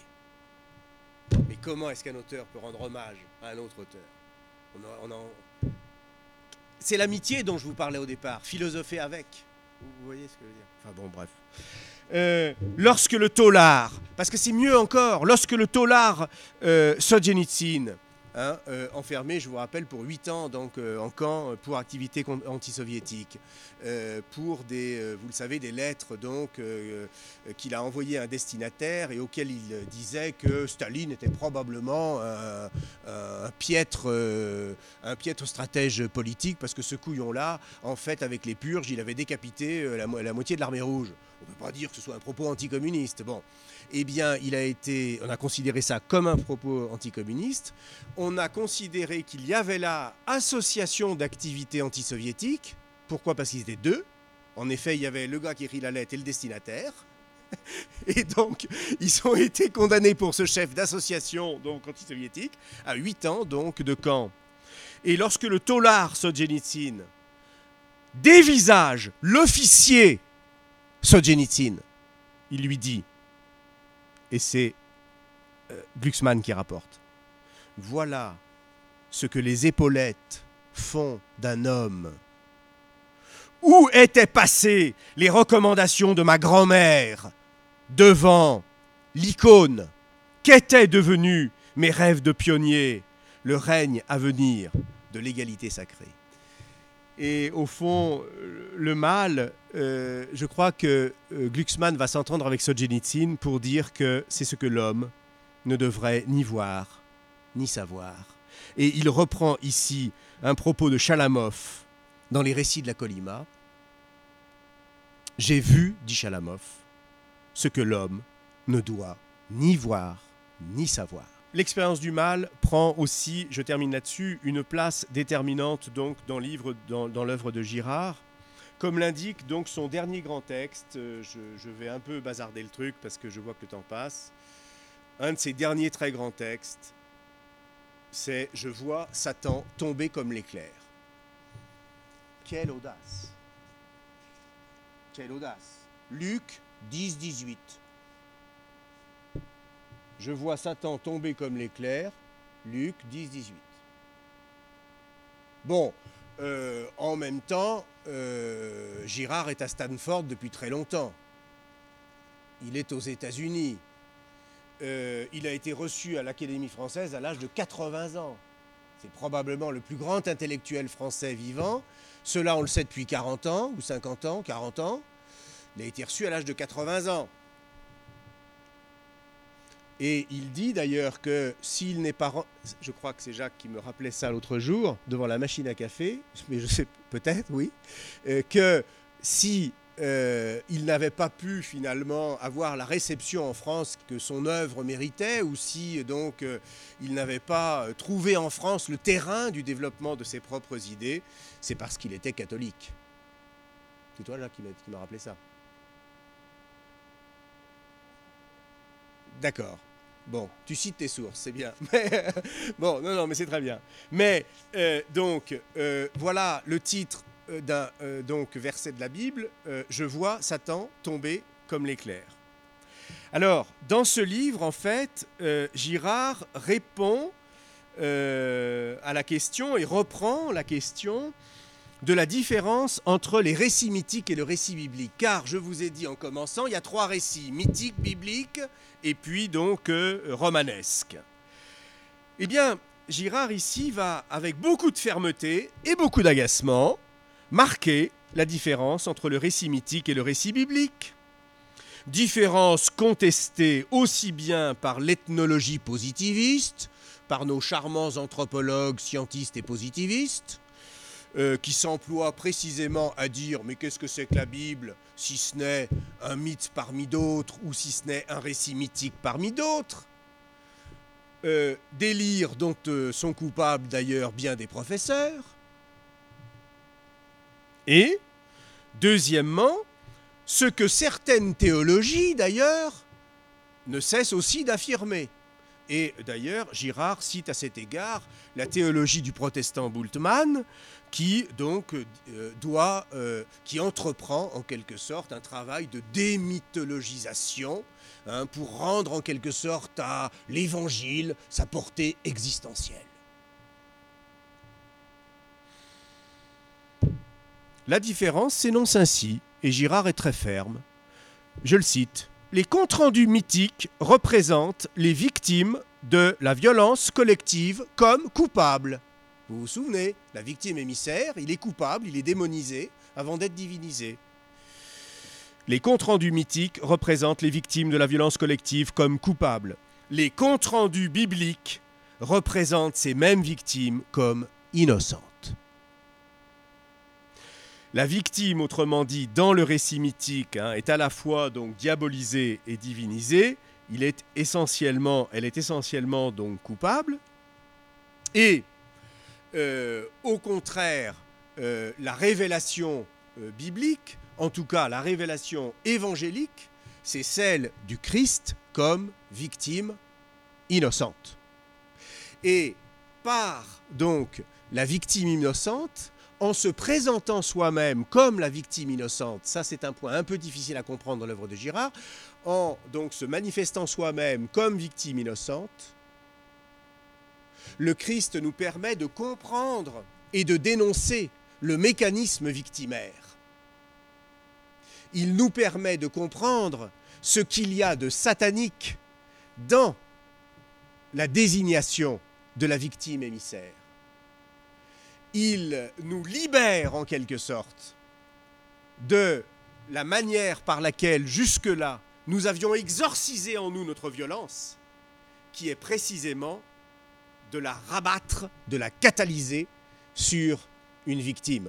Mais comment est-ce qu'un auteur peut rendre hommage à un autre auteur? on a, on a... C'est l'amitié dont je vous parlais au départ, philosopher avec. Vous voyez ce que je veux dire? Enfin bon, bref. Euh, lorsque le taulard, parce que c'est mieux encore, lorsque le taulard euh, Solzhenitsyn, hein, euh, enfermé, je vous rappelle, pour huit ans donc, euh, en camp pour activité anti-soviétique, euh, pour des, euh, vous le savez, des lettres donc euh, euh, qu'il a envoyées à un destinataire et auxquelles il euh, disait que Staline était probablement un, un, piètre, euh, un piètre stratège politique parce que ce couillon-là, en fait, avec les purges, il avait décapité euh, la, la moitié de l'armée rouge. On ne peut pas dire que ce soit un propos anticommuniste. Bon, eh bien, il a été, on a considéré ça comme un propos anticommuniste. On a considéré qu'il y avait là association d'activités antisoviétiques. Pourquoi? Parce qu'ils étaient deux. En effet, il y avait le gars qui écrit la lettre et le destinataire. Et donc, ils ont été condamnés pour ce chef d'association donc antisoviétique à huit ans donc de camp. Et lorsque le taulard Solzhenitsyn dévisage l'officier Solzhenitsyn, il lui dit, et c'est euh, Glucksmann qui rapporte, voilà ce que les épaulettes font d'un homme. Où étaient passées les recommandations de ma grand-mère devant l'icône? Qu'étaient devenus mes rêves de pionnier, le règne à venir de l'égalité sacrée? Et au fond, le mal, euh, je crois que euh, Glucksmann va s'entendre avec Solzhenitsyn pour dire que c'est ce que l'homme ne devrait ni voir, ni savoir. Et il reprend ici un propos de Chalamov dans les récits de la Kolyma. J'ai vu, dit Chalamov, ce que l'homme ne doit ni voir, ni savoir. L'expérience du mal prend aussi, je termine là-dessus, une place déterminante donc dans, livre, dans, dans l'œuvre de Girard. Comme l'indique donc son dernier grand texte, je, je vais un peu bazarder le truc parce que je vois que le temps passe. Un de ses derniers très grands textes, c'est « Je vois Satan tomber comme l'éclair ». Quelle audace! Quelle audace! Luc dix, dix-huit. Je vois Satan tomber comme l'éclair, Luc dix, dix-huit. Bon, euh, en même temps, euh, Girard est à Stanford depuis très longtemps. Il est aux États-Unis. Euh, il a été reçu à l'Académie française à l'âge de quatre-vingts ans. C'est probablement le plus grand intellectuel français vivant. Cela, on le sait depuis quarante ans, ou cinquante ans, quarante ans. Il a été reçu à l'âge de quatre-vingts ans. Et il dit d'ailleurs que s'il n'est pas... Je crois que c'est Jacques qui me rappelait ça l'autre jour, devant la machine à café, mais je sais peut-être, oui, euh, que si euh, il n'avait pas pu finalement avoir la réception en France que son œuvre méritait, ou si donc euh, il n'avait pas trouvé en France le terrain du développement de ses propres idées, c'est parce qu'il était catholique. C'est toi, Jacques, qui m'a, qui m'a rappelé ça. D'accord. Bon, tu cites tes sources, c'est bien. Mais, bon, non, non, mais c'est très bien. Mais, euh, donc, euh, voilà le titre d'un euh, donc, verset de la Bible. Euh, je vois Satan tomber comme l'éclair. Alors, dans ce livre, en fait, euh, Girard répond euh, à la question et reprend la question de la différence entre les récits mythiques et le récit biblique. Car, je vous ai dit en commençant, il y a trois récits, mythiques, bibliques, et puis donc euh, romanesques. Eh bien, Girard ici va, avec beaucoup de fermeté et beaucoup d'agacement, marquer la différence entre le récit mythique et le récit biblique. Différence contestée aussi bien par l'ethnologie positiviste, par nos charmants anthropologues, scientistes et positivistes, euh, qui s'emploient précisément à dire « mais qu'est-ce que c'est que la Bible, si ce n'est un mythe parmi d'autres, ou si ce n'est un récit mythique parmi d'autres » euh, délire dont euh, sont coupables d'ailleurs bien des professeurs. Et, deuxièmement, ce que certaines théologies, d'ailleurs, ne cessent aussi d'affirmer. Et d'ailleurs, Girard cite à cet égard la théologie du protestant Bultmann, qui donc euh, doit, euh, qui entreprend en quelque sorte un travail de démythologisation, hein, pour rendre en quelque sorte à l'Évangile sa portée existentielle. La différence s'énonce ainsi, et Girard est très ferme. Je le cite. Les comptes rendus mythiques représentent les victimes de la violence collective comme coupables. Vous vous souvenez, la victime émissaire, il est coupable, il est démonisé avant d'être divinisé. Les comptes rendus mythiques représentent les victimes de la violence collective comme coupables. Les comptes rendus bibliques représentent ces mêmes victimes comme innocentes. La victime, autrement dit, dans le récit mythique, hein, est à la fois donc diabolisée et divinisée. Il est essentiellement, elle est essentiellement donc coupable. Et euh, au contraire, euh, la révélation euh, biblique, en tout cas la révélation évangélique, c'est celle du Christ comme victime innocente. Et par donc la victime innocente, en se présentant soi-même comme la victime innocente, ça c'est un point un peu difficile à comprendre dans l'œuvre de Girard, en donc se manifestant soi-même comme victime innocente, le Christ nous permet de comprendre et de dénoncer le mécanisme victimaire. Il nous permet de comprendre ce qu'il y a de satanique dans la désignation de la victime émissaire. Il nous libère en quelque sorte de la manière par laquelle jusque-là nous avions exorcisé en nous notre violence, qui est précisément de la rabattre, de la catalyser sur une victime.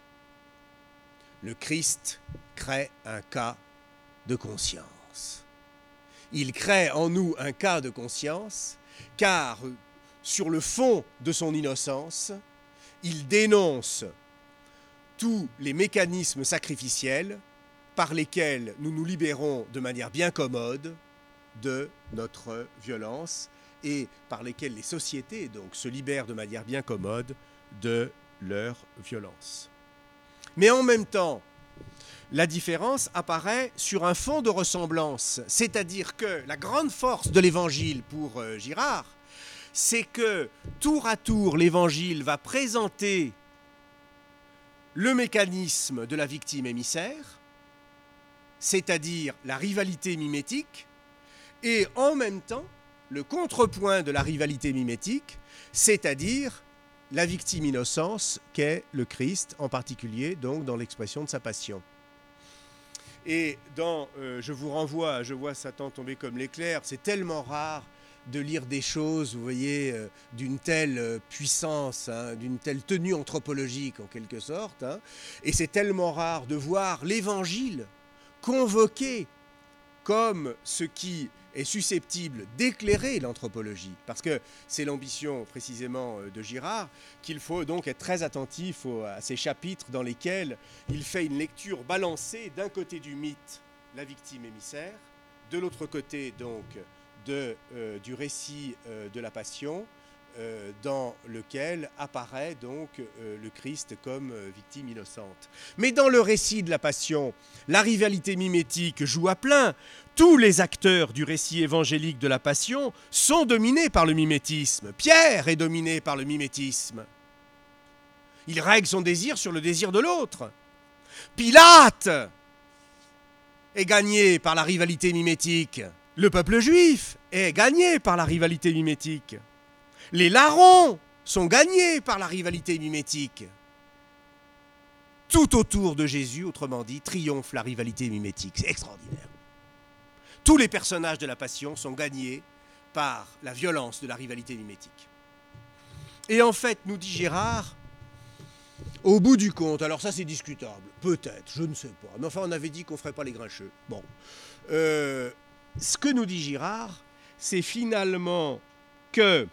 Le Christ crée un cas de conscience. Il crée en nous un cas de conscience, car sur le fond de son innocence, il dénonce tous les mécanismes sacrificiels par lesquels nous nous libérons de manière bien commode de notre violence et par lesquels les sociétés donc se libèrent de manière bien commode de leur violence. Mais en même temps, la différence apparaît sur un fond de ressemblance, c'est-à-dire que la grande force de l'Évangile pour euh, Girard, c'est que tour à tour, l'Évangile va présenter le mécanisme de la victime émissaire, c'est-à-dire la rivalité mimétique, et en même temps, le contrepoint de la rivalité mimétique, c'est-à-dire la victime innocence qu'est le Christ, en particulier donc dans l'expression de sa passion. Et dans, euh, je vous renvoie, je vois Satan tomber comme l'éclair, c'est tellement rare de lire des choses, vous voyez, euh, d'une telle euh, puissance, hein, d'une telle tenue anthropologique en quelque sorte, hein, et c'est tellement rare de voir l'Évangile convoqué comme ce qui est susceptible d'éclairer l'anthropologie, parce que c'est l'ambition précisément de Girard, qu'il faut donc être très attentif à ces chapitres dans lesquels il fait une lecture balancée d'un côté du mythe, la victime émissaire, de l'autre côté donc de, euh, du récit euh, de la Passion, euh, dans lequel apparaît donc euh, le Christ comme euh, victime innocente. Mais dans le récit de la Passion, la rivalité mimétique joue à plein. Tous les acteurs du récit évangélique de la Passion sont dominés par le mimétisme. Pierre est dominé par le mimétisme. Il règle son désir sur le désir de l'autre. Pilate est gagné par la rivalité mimétique. Le peuple juif est gagné par la rivalité mimétique. Les larrons sont gagnés par la rivalité mimétique. Tout autour de Jésus, autrement dit, triomphe la rivalité mimétique. C'est extraordinaire. Tous les personnages de la Passion sont gagnés par la violence de la rivalité mimétique. Et en fait, nous dit Gérard, au bout du compte, alors ça c'est discutable, peut-être, je ne sais pas, mais enfin on avait dit qu'on ne ferait pas les grincheux. Bon, euh, ce que nous dit Girard, c'est finalement que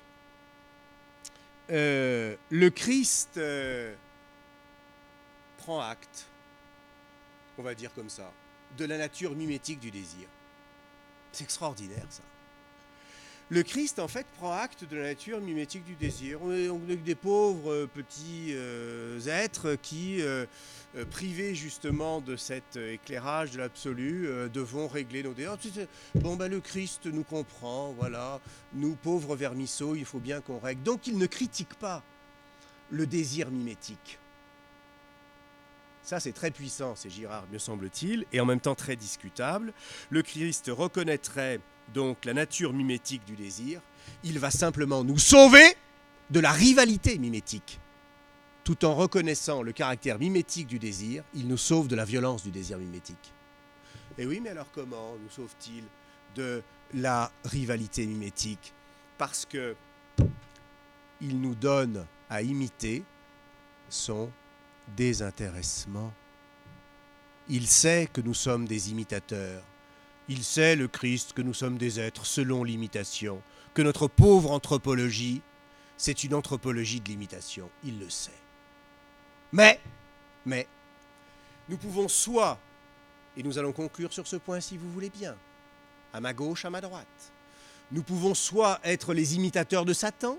euh, le Christ euh, prend acte, on va dire comme ça, de la nature mimétique du désir. C'est extraordinaire ça. Le Christ, en fait, prend acte de la nature mimétique du désir. On est donc des pauvres euh, petits euh, êtres qui, euh, euh, privés justement de cet éclairage de l'absolu, euh, devons régler nos désirs. Bon, ben le Christ nous comprend, voilà. Nous, pauvres vermisseaux, il faut bien qu'on règle. Donc, il ne critique pas le désir mimétique. Ça, c'est très puissant, c'est Girard, me semble-t-il, et en même temps très discutable. Le Christ reconnaîtrait donc la nature mimétique du désir. Il va simplement nous sauver de la rivalité mimétique. Tout en reconnaissant le caractère mimétique du désir, il nous sauve de la violence du désir mimétique. Et oui, mais alors comment nous sauve-t-il de la rivalité mimétique? Parce que il nous donne à imiter son désintéressement. Il sait que nous sommes des imitateurs. Il sait, le Christ, que nous sommes des êtres selon l'imitation, que notre pauvre anthropologie, c'est une anthropologie de l'imitation. Il le sait. Mais, mais, nous pouvons soit, et nous allons conclure sur ce point si vous voulez bien, à ma gauche, à ma droite, nous pouvons soit être les imitateurs de Satan,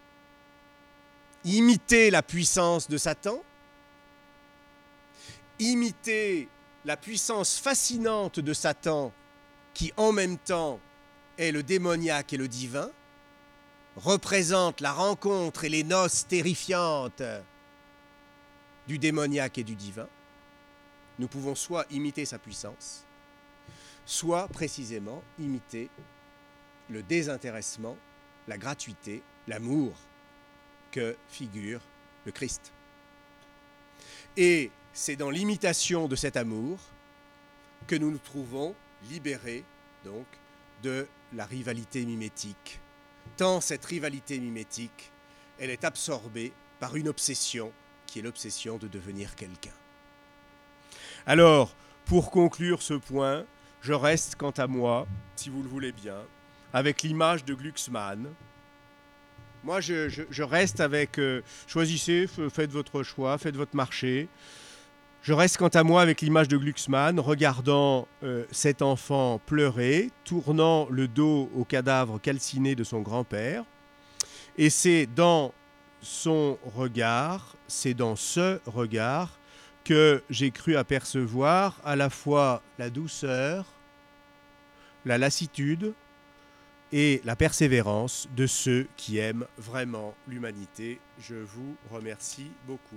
imiter la puissance de Satan, imiter la puissance fascinante de Satan qui en même temps est le démoniaque et le divin, représente la rencontre et les noces terrifiantes du démoniaque et du divin. Nous pouvons soit imiter sa puissance, soit précisément imiter le désintéressement, la gratuité, l'amour que figure le Christ. Et c'est dans l'imitation de cet amour que nous nous trouvons libérés donc de la rivalité mimétique. Tant cette rivalité mimétique, elle est absorbée par une obsession qui est l'obsession de devenir quelqu'un. Alors, pour conclure ce point, je reste quant à moi, si vous le voulez bien, avec l'image de Glucksmann. Moi, je, je, je reste avec... Euh, choisissez, faites votre choix, faites votre marché. Je reste quant à moi avec l'image de Glucksmann, regardant euh, cet enfant pleurer, tournant le dos au cadavre calciné de son grand-père. Et c'est dans son regard, c'est dans ce regard que j'ai cru apercevoir à la fois la douceur, la lassitude et la persévérance de ceux qui aiment vraiment l'humanité. Je vous remercie beaucoup.